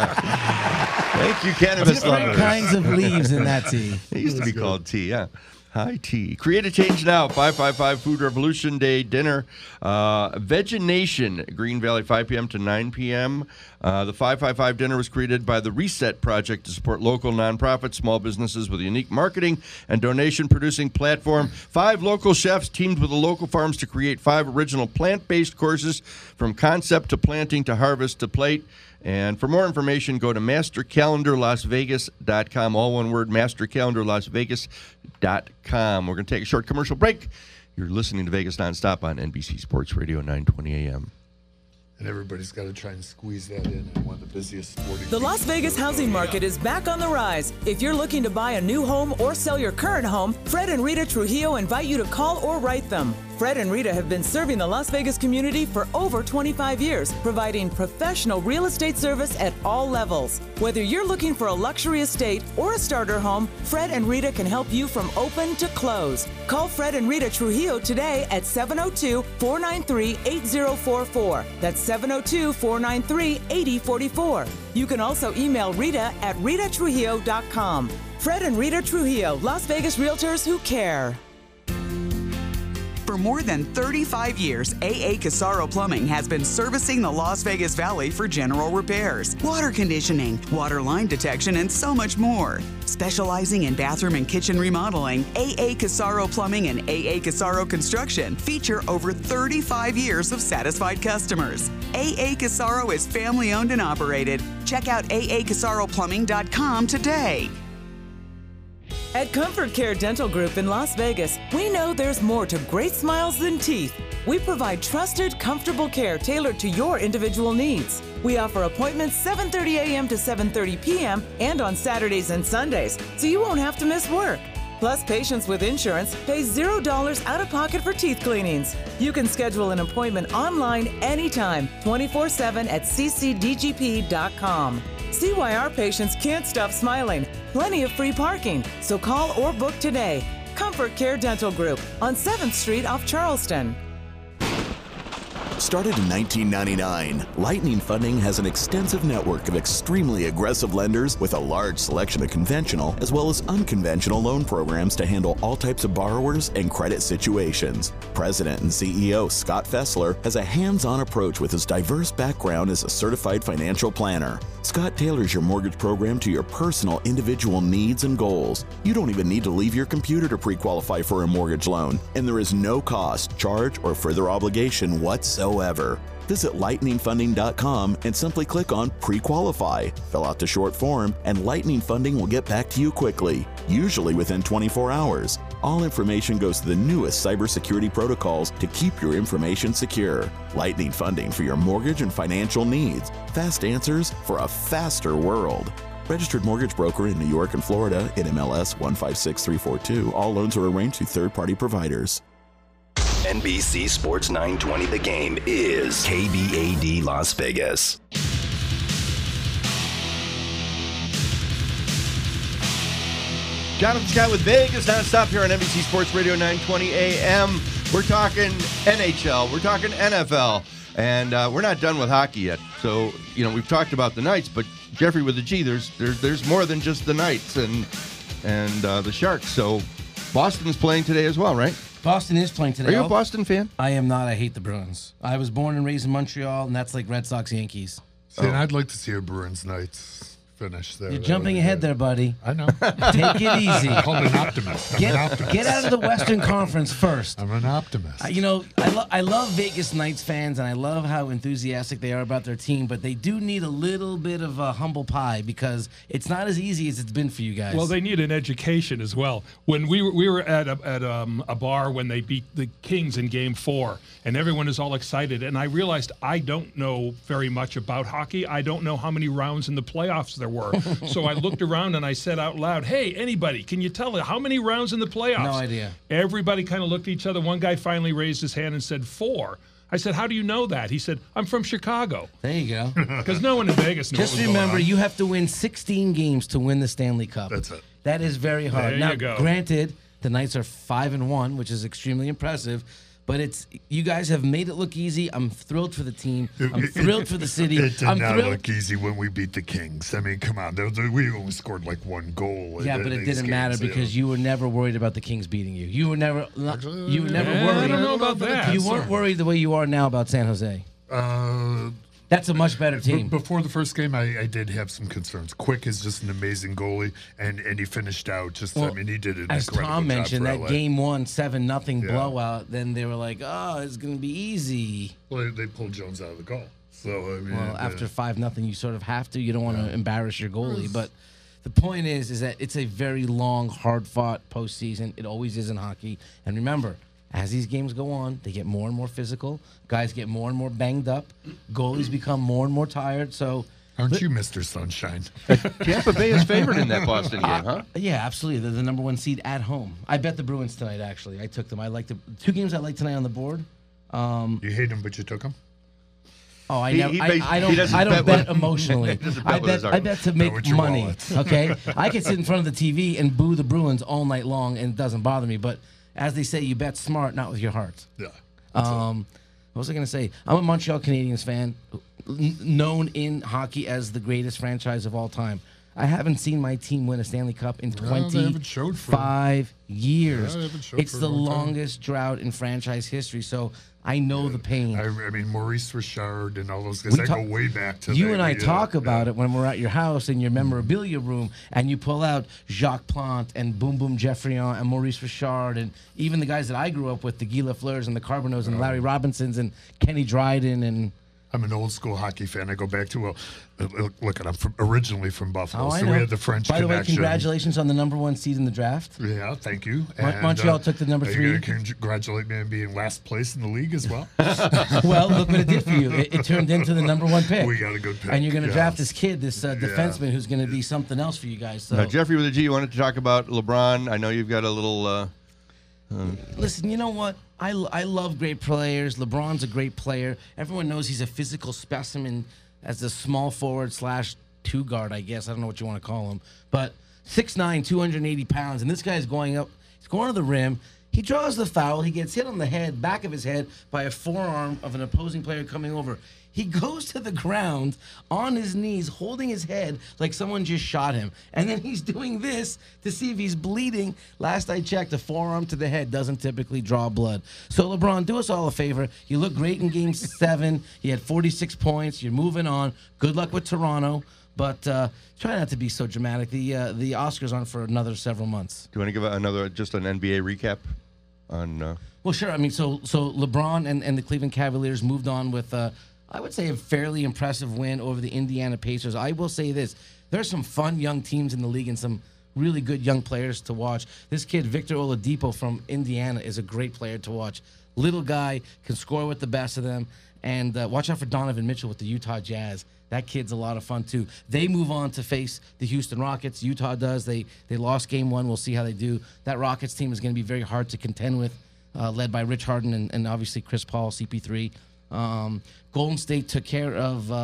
Thank you, cannabis Different lovers. kinds of leaves in that tea. It used to be called tea, yeah. High tea. Create a change now. five five five Food Revolution Day dinner. Uh, Vegination, Green Valley, five p.m. to nine p.m. Uh, the five five five dinner was created by the Reset Project to support local nonprofits, small businesses with a unique marketing and donation producing platform. Five local chefs teamed with the local farms to create five original plant-based courses from concept to planting to harvest to plate. And for more information, go to master calendar las vegas dot com. All one word, master calendar las vegas dot com. We're going to take a short commercial break. You're listening to Vegas Nonstop on N B C Sports Radio, nine twenty a m. And everybody's got to try and squeeze that in in one of the busiest sporting. The Las Vegas housing market is back on the rise. If you're looking to buy a new home or sell your current home, Fred and Rita Trujillo invite you to call or write them. Fred and Rita have been serving the Las Vegas community for over twenty-five years, providing professional real estate service at all levels. Whether you're looking for a luxury estate or a starter home, Fred and Rita can help you from open to close. Call Fred and Rita Trujillo today at seven oh two, four nine three, eight oh four four. That's seven oh two, four nine three, eight oh four four. You can also email Rita at rita trujillo dot com. Fred and Rita Trujillo, Las Vegas realtors who care. For more than thirty-five years, A A Casaro Plumbing has been servicing the Las Vegas Valley for general repairs, water conditioning, water line detection, and so much more. Specializing in bathroom and kitchen remodeling, A A Casaro Plumbing and A A Casaro Construction feature over thirty-five years of satisfied customers. A A Casaro is family owned and operated. Check out A A Casaro Plumbing dot com today. At Comfort Care Dental Group in Las Vegas, we know there's more to great smiles than teeth. We provide trusted, comfortable care tailored to your individual needs. We offer appointments seven thirty a.m. to seven thirty p.m. and on Saturdays and Sundays, so you won't have to miss work. Plus, patients with insurance pay zero dollars out of pocket for teeth cleanings. You can schedule an appointment online anytime, twenty-four seven at c c d g p dot com. See why our patients can't stop smiling. Plenty of free parking, so call or book today. Comfort Care Dental Group on seventh street off Charleston. Started in nineteen ninety-nine, Lightning Funding has an extensive network of extremely aggressive lenders with a large selection of conventional as well as unconventional loan programs to handle all types of borrowers and credit situations. President and C E O Scott Fessler has a hands-on approach with his diverse background as a certified financial planner. Scott tailors your mortgage program to your personal individual needs and goals. You don't even need to leave your computer to pre-qualify for a mortgage loan, and there is no cost, charge, or further obligation whatsoever. Visit lightning funding dot com and simply click on Pre-Qualify. Fill out the short form, and Lightning Funding will get back to you quickly, usually within twenty-four hours. All information goes to the newest cybersecurity protocols to keep your information secure. Lightning Funding for your mortgage and financial needs. Fast answers for a faster world. Registered mortgage broker in New York and Florida, N M L S one five six three four two. All loans are arranged through third-party providers. N B C Sports nine twenty The Game is K B A D Las Vegas. Jonathan Scott with Vegas nonstop here on N B C Sports Radio nine twenty A M. We're talking N H L, we're talking N F L, and uh, we're not done with hockey yet. So, you know, we've talked about the Knights, but Jeffrey with the G, there's there's, there's more than just the Knights and and uh, the Sharks. So Boston's playing today as well, right? Boston is playing today. Are you a Boston fan? I am not. I hate the Bruins. I was born and raised in Montreal, and that's like Red Sox, Yankees. See, and I'd like to see a Bruins Knights finish there. You're That jumping would be ahead good. there, buddy. I know. Take it easy. I'm called an optimist. I'm Get, an optimist. get out of the Western Conference first. I'm an optimist. Uh, you know, I, lo- I love Vegas Knights fans, and I love how enthusiastic they are about their team, but they do need a little bit of a humble pie because it's not as easy as it's been for you guys. Well, they need an education as well. When we were, we were at a, at um, a bar when they beat the Kings in Game Four, and everyone is all excited, and I realized I don't know very much about hockey. I don't know how many rounds in the playoffs there were. So I looked around and I said out loud, "Hey, anybody, can you tell me how many rounds in the playoffs?" No idea. Everybody kind of looked at each other. One guy finally raised his hand and said four. I said, "How do you know that?" He said, "I'm from Chicago." There you go. Because no one in Vegas knew Just what was remember, going on. you have to win sixteen games to win the Stanley Cup. That's it. That is very hard. There now, you go. granted, the Knights are five and one, which is extremely impressive. But it's you guys have made it look easy. I'm thrilled for the team. I'm thrilled for the city. It did I'm not thrilled. look easy when we beat the Kings. I mean, come on. There was- We only scored like one goal. Yeah, in but it these didn't matter games, you because know. you were never worried about the Kings beating you. You were never. You were never Yeah, worried. I don't know about that. You weren't worried the way you are now about San Jose. Uh, That's a much better b- team. before the first game, I, I did have some concerns. Quick is just an amazing goalie, and, and he finished out just. I Well, mean, he did an As incredible Tom job mentioned, for that L A. game one seven nothing Yeah. blowout. Then they were like, "Oh, it's going to be easy." Well, they, they pulled Jones out of the goal. So I mean, Well, uh, after five nothing, you sort of have to. You don't want to embarrass your goalie, but the point is, is that it's a very long, hard-fought postseason. It always is in hockey. And remember, as these games go on, they get more and more physical. Guys get more and more banged up. Goalies become more and more tired. So, aren't you Mister Sunshine? Tampa Bay is favored in that Boston game, huh? yeah, absolutely. They're the number one seed at home. I bet the Bruins tonight. Actually, I took them. I like the two games I like tonight on the board. Um, You hate him, but you took him. Oh, I He- never. he I, bas- I he don't. doesn't I don't bet bet, with- emotionally. he doesn't bet I with bet. his I heart. bet to Bet make with your money. wallet. Okay, I can sit in front of the T V and boo the Bruins all night long, and it doesn't bother me. But as they say, you bet smart, not with your heart. Yeah. Um, what was I going to say? I'm a Montreal Canadiens fan, n- known in hockey as the greatest franchise of all time. I haven't seen my team win a Stanley Cup in Well, they haven't showed for- twenty-five years. Yeah, they haven't showed It's for a the long time. longest drought in franchise history, so I know the pain. I, I mean, Maurice Richard and all those guys. We I talk- go way back to You that, and I yeah, talk about yeah. it when we're at your house in your memorabilia room, and you pull out Jacques Plante and Boom Boom Geoffrion and Maurice Richard, and even the guys that I grew up with, the Guy Lafleurs and the Carbonos and Larry Robinsons and Kenny Dryden and. I'm an old school hockey fan. I go back to well, uh, look, look, I'm from, originally from Buffalo, Oh, I so know. we had the French By the way, connection. congratulations on the number one seed in the draft. Yeah, thank you. Mon- Montreal took the number are three. You gonna congratulate me on being last place in the league as well. Well, look what it did for you. It, it turned into the number one pick. We got a good pick. And you're going to yeah. draft this kid, this uh, defenseman, who's going to be something else for you guys. So. Now, Jeffrey with a G, you wanted to talk about LeBron. I know you've got a little. Uh, Listen, you know what? I, I love great players. LeBron's a great player. Everyone knows he's a physical specimen as a small forward slash two guard, I guess. I don't know what you want to call him. But six nine, two hundred eighty pounds, and this guy's going up. He's going to the rim. He draws the foul. He gets hit on the head, back of his head, by a forearm of an opposing player coming over. He goes to the ground on his knees, holding his head like someone just shot him. And then he's doing this to see if he's bleeding. Last I checked, a forearm to the head doesn't typically draw blood. So, LeBron, do us all a favor. You look great in game seven. You had forty-six points. You're moving on. Good luck with Toronto. But uh, try not to be so dramatic. The uh, the Oscars aren't for another several months. do you want to give another, just an N B A recap on. Uh, Well, sure. I mean, so so LeBron and, and the Cleveland Cavaliers moved on with, uh, I would say, a fairly impressive win over the Indiana Pacers. I will say this. There's some fun young teams in the league and some really good young players to watch. This kid, Victor Oladipo from Indiana, is a great player to watch. Little guy, can score with the best of them. And uh, watch out for Donovan Mitchell with the Utah Jazz. That kid's a lot of fun, too. They move on to face the Houston Rockets. Utah does. They they lost game one. We'll see how they do. That Rockets team is going to be very hard to contend with, uh, led by Rich Harden and, and obviously Chris Paul, C P three. Um, Golden State took care of uh,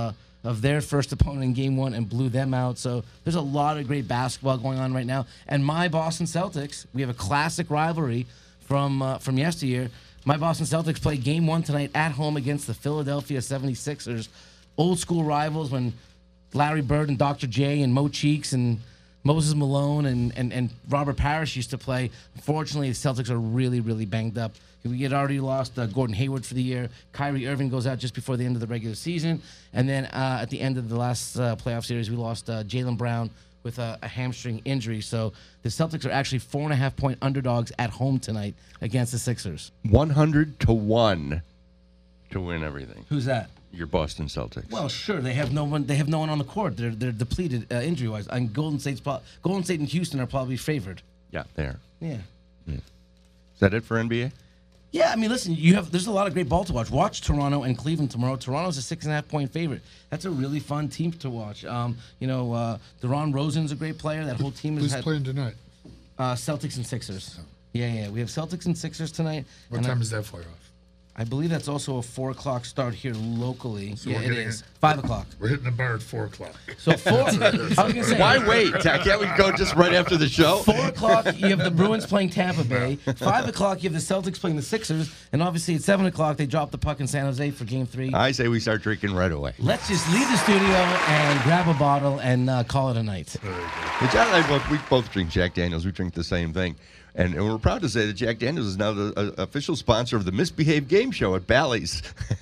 of their first opponent in game one and blew them out. So there's a lot of great basketball going on right now. And my Boston Celtics, we have a classic rivalry from uh, from yesteryear. My Boston Celtics play game one tonight at home against the Philadelphia seventy-sixers. Old school rivals when Larry Bird and Doctor J and Mo Cheeks and Moses Malone and, and, and Robert Parrish used to play. Unfortunately, the Celtics are really, really banged up. We had already lost uh, Gordon Hayward for the year. Kyrie Irving goes out just before the end of the regular season. And then uh, at the end of the last uh, playoff series, we lost uh, Jaylen Brown with a, a hamstring injury. So the Celtics are actually four and a half point underdogs at home tonight against the Sixers. one hundred to one to win everything. Who's that? Your Boston Celtics. Well, sure. They have no one. They have no one on the court. They're they're depleted uh, injury wise. And Golden State's pro- Golden State and Houston are probably favored. Yeah, there. Yeah. yeah. Is that it for N B A? Yeah, I mean, listen. You have there's a lot of great ball to watch. Watch Toronto and Cleveland tomorrow. Toronto's a six and a half point favorite. That's a really fun team to watch. Um, you know, uh, DeRozan Rosen's a great player. That whole team is. Who's had, playing tonight? Uh, Celtics and Sixers. Yeah, yeah. We have Celtics and Sixers tonight. What and time I, is that for off? I believe that's also a four o'clock start here locally. So yeah, we're it getting is. it- Five o'clock. We're hitting the bar at four o'clock. So four. I was gonna say. Why wait? Can't we go just right after the show? Four o'clock, you have the Bruins playing Tampa Bay. Five o'clock, you have the Celtics playing the Sixers. And obviously at seven o'clock, they drop the puck in San Jose for game three. I say we start drinking right away. Let's just leave the studio and grab a bottle and uh, call it a night. But John and I both, we both drink Jack Daniels. We drink the same thing. And, and we're proud to say that Jack Daniels is now the uh, official sponsor of the Misbehave Game Show at Bally's.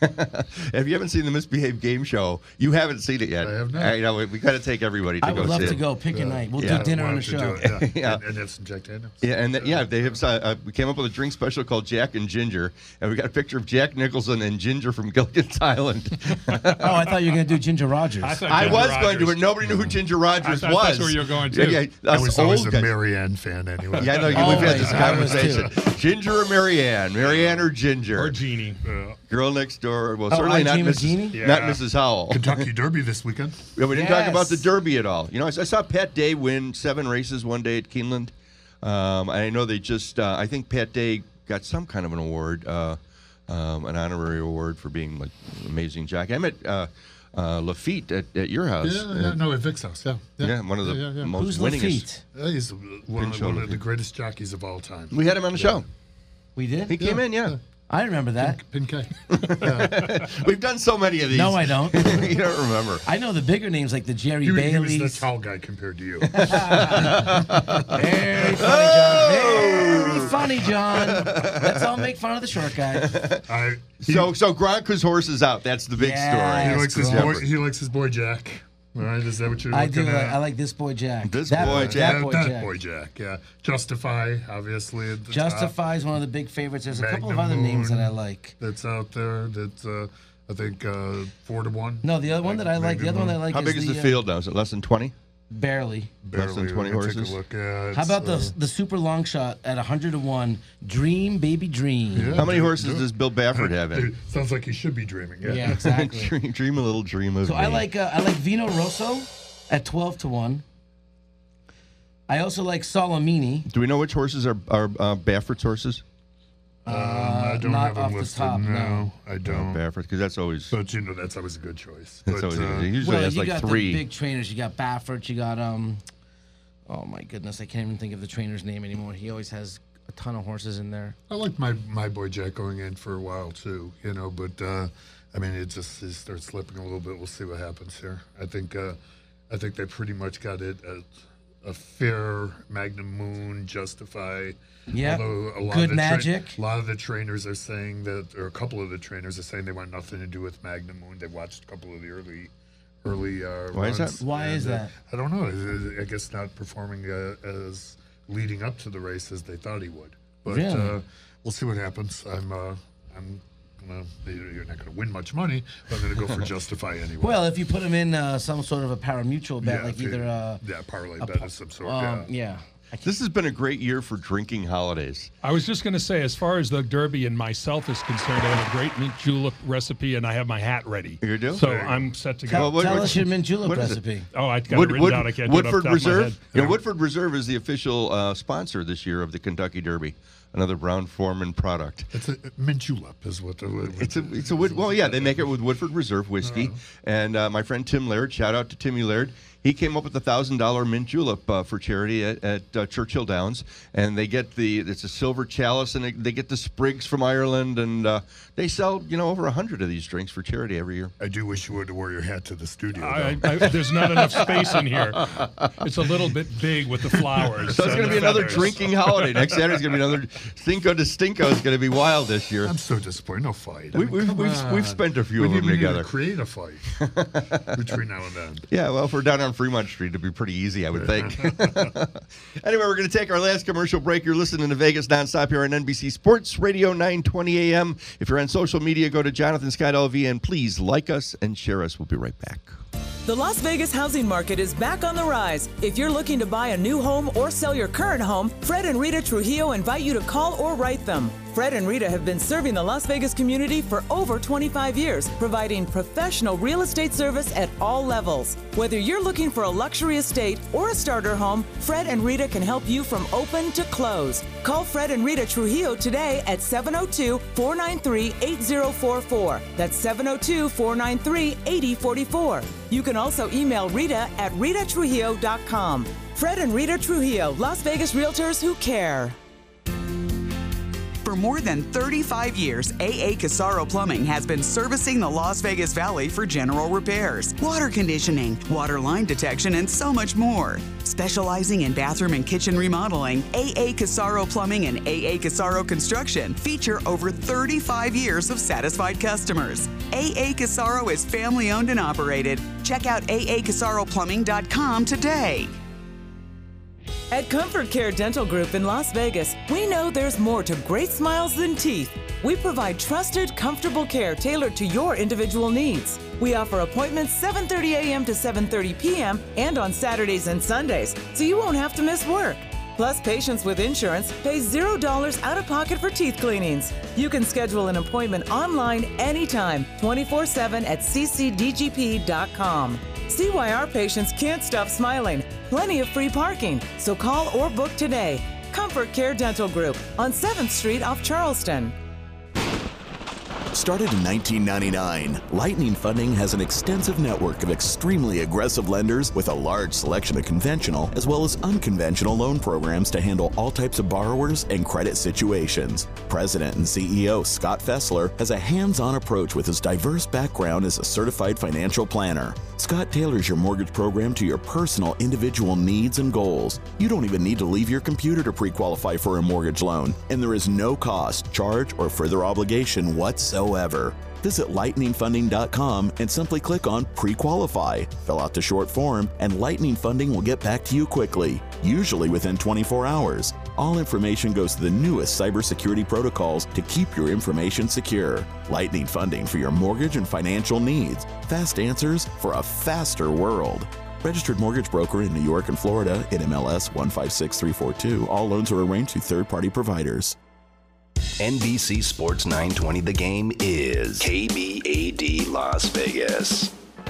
If you haven't seen the Misbehave Game Show, you haven't seen it yet. I have not. I know we, we got to take everybody to I go would love see to it. go. Pick a night. We'll Yeah. do dinner Why on the don't you show. do it? Yeah. Yeah. And, and have some Jack Daniels. Yeah, and th- yeah, they have. Uh, uh, we came up with a drink special called Jack and Ginger, and we got a picture of Jack Nicholson and Ginger from Gilligan's Island. Oh, I thought you were going to do Ginger Rogers. I thought I Ginger was Rogers. going to, but nobody knew who Ginger Rogers I thought was. that's where you were going to. Yeah, yeah, I us was always old a guys. Marianne fan anyway. Yeah, I know. Oh, We've had my this God, I was conversation. Ginger or Marianne? Marianne or Ginger? Or Jeannie. Uh, Girl next door. Well, Oh, certainly I not Dream of Missus Jeannie? Yeah. Not Missus Howell. Kentucky Derby this weekend. Yeah, we didn't talk about the Yes. Derby at all. You know, I, I saw Pat Day win seven races one day at Keeneland. Um, I know they just. Uh, I think Pat Day got some kind of an award, uh, um, an honorary award for being like an amazing jockey. I met uh, uh, Lafitte at, at your house. Yeah, yeah, no, at Vic's house. Yeah, Yeah, one of the yeah, yeah, yeah. most Who's winningest. Lafitte? Yeah, he's one, of, Pinchot one of the Lafitte. greatest jockeys of all time. We had him on the show. We did? He came in, yeah. I remember that. Pinkay. We've done so many of these. No, I don't. You don't remember. I know the bigger names like the Jerry He, he was Baileys. the tall guy compared to you. Very funny, John. Very funny, John. Let's all make fun of the short guy. I, he, So, so Gronka's horse is out. That's the big Yeah. story. he likes his Gronk. boy. He likes his boy Jack. All right, is that what you're I do. looking Like, at? I like this boy Jack. This that boy boy, Jack. That boy that Jack. boy Jack. Yeah, Justify obviously at the Justify is one of the big favorites. There's a couple of other Magnum names that Moon. I like. top that's out there. That's uh, I think uh, four to one. No, the other one that I like. The other one that I like How is big is the uh, field now? Is it less than twenty? Barely. Less than Barely. twenty Let me horses? Take a look. Yeah, How it's, about uh, the the super long shot at one hundred to one? Dream, baby, dream. Yeah. How many do- horses do it. does Bill Baffert have in? Dude, sounds like he should be dreaming. Yeah. Yeah, exactly. dream, dream a little dream of So me. I like uh, I like Vino Rosso at twelve to one. I also like Solomini. Do we know which horses are are uh, Baffert's horses? Um, I don't not have them off the listed. top, no, no. I don't. Baffert, because that's always But you know, that's always a good choice. that's But, always uh, he usually Well, has you like got three. the big trainers. You got Baffert. You got um. Oh my goodness, I can't even think of the trainer's name anymore. He always has a ton of horses in there. I like my my boy Jack going in for a while too, you know. But uh, I mean, it just it starts slipping a little bit. We'll see what happens here. I think uh, I think they pretty much got it at a fair Magnum Moon, Justify. Yeah, Although a lot Good of the tra- Magic. a lot of the trainers are saying that, or a couple of the trainers are saying they want nothing to do with Magnum Moon. They watched a couple of the early, early. Uh, Why is runs, that? Why is and, uh, that? I don't know. I- I guess not performing uh, as leading up to the race as they thought he would. But Really? uh, we'll see what happens. I'm, uh, I'm gonna. You're not gonna win much money, but I'm gonna go for Justify anyway. Well, if you put him in uh, some sort of a paramutual bet, Yeah, like if you- either uh, yeah, parlay a bet pa- of some sort. um, yeah. yeah, This has been a great year for drinking holidays. I was just going to say, as far as the Derby and myself is concerned, I have a great mint julep recipe, and I have my hat ready. You do? So I'm set to go. Tell, what- tell what- us your mint julep what is it? recipe. Oh, I got it Wood- written Wood- down. I can't Woodford do it off the top of my Reserve. head. Yeah, Woodford Reserve is the official uh, sponsor this year of the Kentucky Derby. Another Brown Forman product. It's a mint julep, is what the. It's a it's a wood. Well, yeah, they make it with Woodford Reserve whiskey. And uh, my friend Tim Laird, shout out to Timmy Laird. He came up with a thousand dollar mint julep uh, for charity at, at uh, Churchill Downs, and they get the it's a silver chalice, and they, they get the sprigs from Ireland, and uh, they sell you know over a hundred of these drinks for charity every year. I do wish you would wear your hat to the studio. I, though. I, there's not enough space in here. It's a little bit big with the flowers. So it's and going to the be another feathers. drinking holiday. Next Saturday's going to be another Cinco de Stinko is going to be wild this year. I'm so disappointed. No fight. I We, mean, we've come we've, on. we've spent a few we of need, them we need together. to create a fight between now and then. Yeah, well, if we're down on Fremont Street, it'd be pretty easy, I would think. Anyway, we're going to take our last commercial break. You're listening to Vegas Nonstop here on N B C Sports Radio nine twenty A M. If you're on social media, go to Jonathan Scott L V and please like us and share us. We'll be right back. The Las Vegas housing market is back on the rise. If you're looking to buy a new home or sell your current home, Fred and Rita Trujillo invite you to call or write them. Fred and Rita have been serving the Las Vegas community for over twenty-five years, providing professional real estate service at all levels. Whether you're looking for a luxury estate or a starter home, Fred and Rita can help you from open to close. Call Fred and Rita Trujillo today at seven oh two, four nine three, eight oh four four. That's seven oh two, four nine three, eight oh four four. You can also email Rita at rita trujillo dot com. Fred and Rita Trujillo, Las Vegas Realtors who care. For more than thirty-five years, A A Casaro Plumbing has been servicing the Las Vegas Valley for general repairs, water conditioning, water line detection, and so much more. Specializing in bathroom and kitchen remodeling, A A Casaro Plumbing and A A Casaro Construction feature over thirty-five years of satisfied customers. A A Casaro is family owned and operated. Check out A A Casaro Plumbing dot com today. At Comfort Care Dental Group in Las Vegas, we know there's more to great smiles than teeth. We provide trusted, comfortable care tailored to your individual needs. We offer appointments seven thirty a m to seven thirty p m and on Saturdays and Sundays, so you won't have to miss work. Plus, patients with insurance pay zero dollars out of pocket for teeth cleanings. You can schedule an appointment online anytime, twenty-four seven at c c d g p dot com. See why our patients can't stop smiling. Plenty of free parking, so call or book today. Comfort Care Dental Group on seventh street off Charleston. Started in nineteen ninety-nine, Lightning Funding has an extensive network of extremely aggressive lenders with a large selection of conventional as well as unconventional loan programs to handle all types of borrowers and credit situations. President and C E O Scott Fessler has a hands-on approach with his diverse background as a certified financial planner. Scott tailors your mortgage program to your personal individual needs and goals. You don't even need to leave your computer to pre-qualify for a mortgage loan, and there is no cost, charge, or further obligation whatsoever. Visit lightning funding dot com and simply click on Pre-Qualify. Fill out the short form, and Lightning Funding will get back to you quickly, usually within twenty-four hours. All information goes to the newest cybersecurity protocols to keep your information secure. Lightning Funding for your mortgage and financial needs. Fast answers for a faster world. Registered mortgage broker in New York and Florida, N M L S one five six three four two. All loans are arranged through third-party providers. N B C Sports nine twenty The Game is K B A D Las Vegas.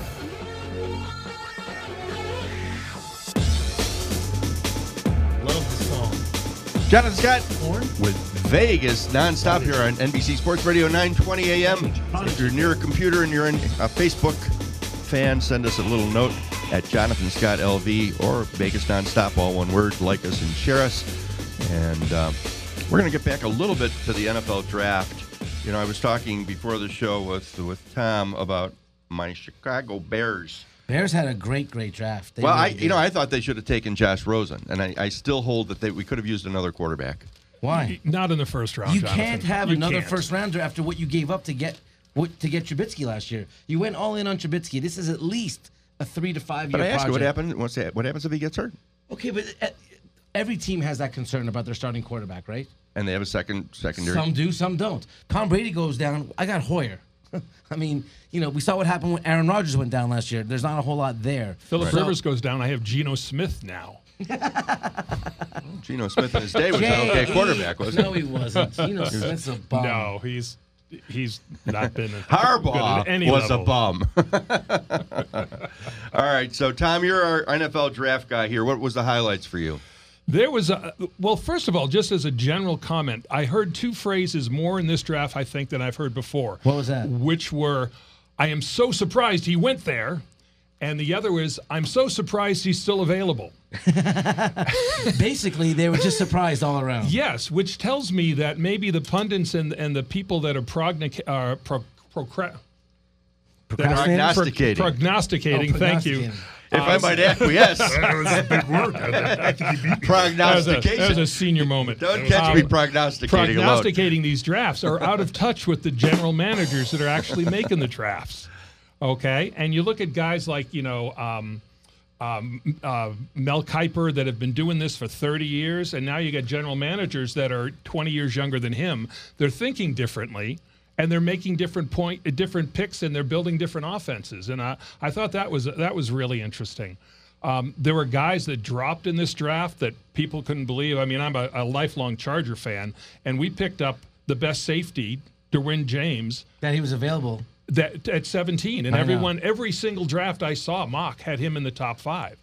Love the song. Jonathan Scott with Vegas nonstop here on N B C Sports Radio nine twenty A M. If you're near a computer and you're in a Facebook fan, send us a little note at Jonathan Scott L V or Vegas Nonstop, all one word. Like us and share us. And uh, we're going to get back a little bit to the N F L draft. You know, I was talking before the show with with Tom about my Chicago Bears. Bears had a great, great draft. They well, really I did. you know I thought they should have taken Josh Rosen, and I, I still hold that they, we could have used another quarterback. Why? Not in the first round. You Jonathan. can't have You another can't. first rounder after what you gave up to get what, to get Trubisky last year. You went all in on Trubisky. This is at least a three to five But year I ask project. you, what happens? What's that? What happens if he gets hurt? Okay, but uh, every team has that concern about their starting quarterback, right? And they have a second secondary. Some do, some don't. Tom Brady goes down. I got Hoyer. I mean, you know, we saw what happened when Aaron Rodgers went down last year. There's not a whole lot there. Phillip So- Rivers goes down. I have Geno Smith now. Geno Smith in his day was an Jay, okay quarterback, wasn't No, he wasn't. Geno Smith's a bum. No, he's he's not been good Harbaugh at any was level. a bum. All right, so Tom, you're our N F L draft guy here. What was the highlights for you? There was a well. First of all, just as a general comment, I heard two phrases more in this draft, I think, than I've heard before. What was that? Which were, "I am so surprised he went there," and the other was, "I'm so surprised he's still available." Basically, they were just surprised all around. Yes, which tells me that maybe the pundits and and the people that are prognic, uh, pro, procra- Procrastinating? Prognosticating. prognosticating. Oh, Thank you. prognosticating. If I might acquiesce. That was a big word. I think he beat me. That was, a, Prognostication. that was a senior moment. Don't catch me Um, prognosticating alone. Prognosticating these drafts are out of touch with the general managers that are actually making the drafts. Okay, and you look at guys like you know um, um, uh, Mel Kiper that have been doing this for thirty years, and now you got general managers that are twenty years younger than him. They're thinking differently. And they're making different point, different picks, and they're building different offenses. And I, I thought that was that was really interesting. Um, there were guys that dropped in this draft that people couldn't believe. I mean, I'm a, a lifelong Charger fan, and we picked up the best safety, Derwin James, That he was available. that at seventeen. And I know. everyone, every single draft I saw, mock had him in the top five.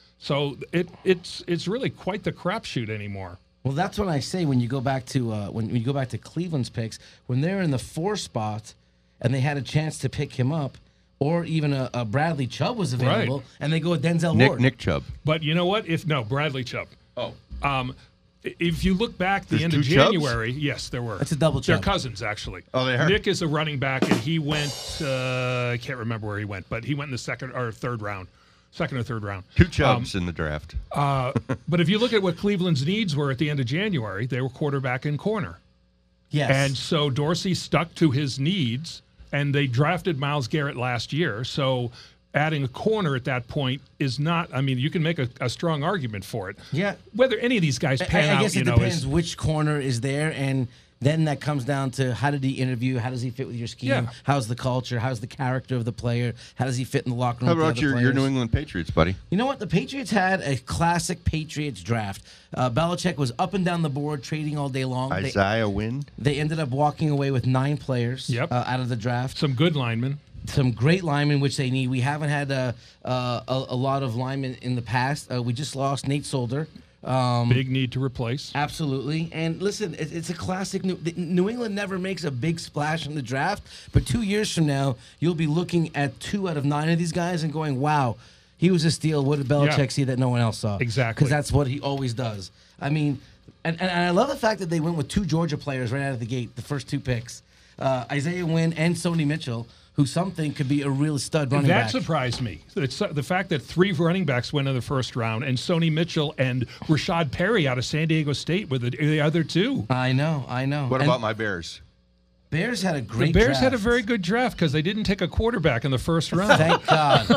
So it it's it's really quite the crapshoot anymore. Well, that's what I say when you go back to uh, when, when you go back to Cleveland's picks, when they're in the four spot and they had a chance to pick him up, or even a, a Bradley Chubb was available, Right. and they go with Denzel Nick Ward. Nick Chubb. But you know what? If no, Bradley Chubb. Oh. Um, if you look back the There's end two of Chubbs? January, yes, there were. That's a double They're Chubb. cousins, actually. Oh, they are? Nick is a running back, and he went. Uh, I can't remember where he went, but he went in the second or third round, second or third round. Two Chubbs in the draft. Uh, but if you look at what Cleveland's needs were at the end of January, they were quarterback and corner. Yes. And so Dorsey stuck to his needs, and they drafted Myles Garrett last year. So adding a corner at that point is not, I mean, you can make a, a strong argument for it. Yeah. Whether any of these guys pan I, I out, guess you it know, depends is. which corner is there, and then that comes down to how did he interview, how does he fit with your scheme, Yeah. how's the culture, how's the character of the player, how does he fit in the locker room How with the about other your, your players? New England Patriots, buddy? You know what? The Patriots had a classic Patriots draft. Uh, Belichick was up and down the board, trading all day long. They, Isaiah Wynn. they ended up walking away with nine players Yep. uh, out of the draft. Some good linemen. Some great linemen, which they need. We haven't had a, uh, a, a lot of linemen in the past. Uh, we just lost Nate Solder. Um, Big need to replace. Absolutely. And listen, it, it's a classic. New, the- New England never makes a big splash in the draft, but two years from now, you'll be looking at two out of nine of these guys and going, wow, he was a steal. What did Belichick Yeah. see that no one else saw? Exactly. Because that's what he always does. I mean, and, and I love the fact that they went with two Georgia players right out of the gate, the first two picks, uh, Isaiah Wynn and Sony Mitchell, who some think could be a real stud running That back. surprised me. It's uh, the fact that three running backs went in the first round, and Sony Mitchell and Rashad Perry out of San Diego State were the, the other two. I know, I know. What And about my Bears? Bears had a great The Bears draft. had a very good draft because they didn't take a quarterback in the first round. Thank God.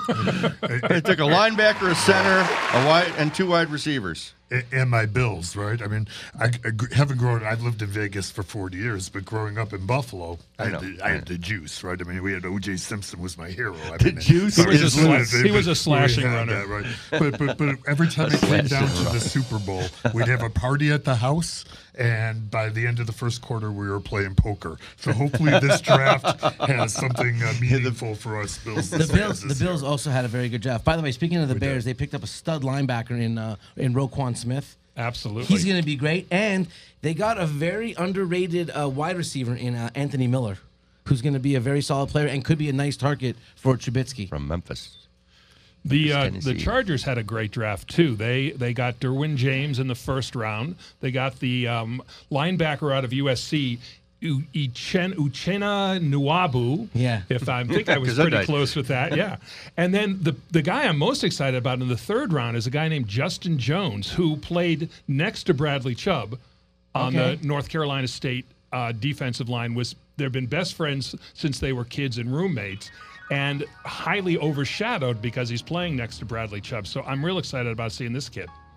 They took a linebacker, a center, a wide, and two wide receivers. A- And my Bills, right? I mean, I, I gr- haven't grown. I've lived in Vegas for forty years, but growing up in Buffalo, I, I had, know. the, I had the juice, right? I mean, we had O J Simpson was my hero. I The mean, juice He was is a sla- loose. he was a we slashing had runner. that, right? But, but but every time it came down to the Super Bowl, we'd have a party at the house, and by the end of the first quarter, we were playing poker. So hopefully, this draft has something uh, meaningful for us Bills. The fans Bills, the this Bills year. also had a very good draft. By the way, speaking of the We Bears, did. they picked up a stud linebacker in uh, in Roquan Smith. Absolutely. He's going to be great, and they got a very underrated uh, wide receiver in uh, Anthony Miller, who's going to be a very solid player and could be a nice target for Trubisky. From Memphis. The uh, Tennessee. the Chargers had a great draft too. They they got Derwin James in the first round. They got the um, linebacker out of U S C, U- Ichen, Uchenna Nwabu. Yeah. If I think I was Gesundheit. pretty close with that. Yeah. And then the the guy I'm most excited about in the third round is a guy named Justin Jones, who played next to Bradley Chubb on Okay. the North Carolina State uh, defensive line. Was they've been best friends since they were kids and roommates, and highly overshadowed because he's playing next to Bradley Chubb. So I'm real excited about seeing this kid.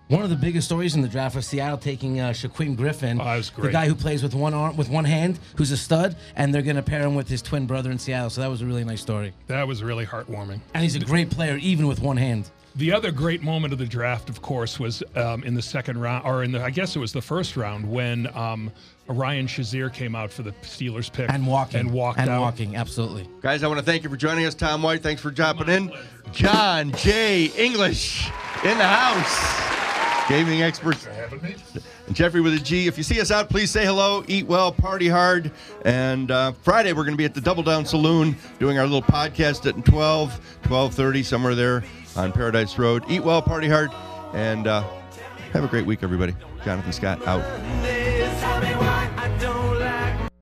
One of the biggest stories in the draft was Seattle taking uh, Shaquem Griffin, Oh, that was the great. guy who plays with one arm, with one hand, who's a stud, and they're going to pair him with his twin brother in Seattle. So that was a really nice story. That was really heartwarming. And he's a great player, even with one hand. The other great moment of the draft, of course, was um, in the second round, or in the, I guess it was the first round, when um, Ryan Shazier came out for the Steelers pick. And walking. And walked and out. walking, absolutely. Guys, I want to thank you for joining us. Tom White, thanks for dropping in. John J. English in the house. Gaming experts. And Jeffrey with a G. If you see us out, please say hello, eat well, party hard. And uh, Friday, we're going to be at the Double Down Saloon doing our little podcast at twelve, twelve thirty, somewhere there on Paradise Road. Eat well, party hard, and uh, have a great week, everybody. Jonathan Scott, out.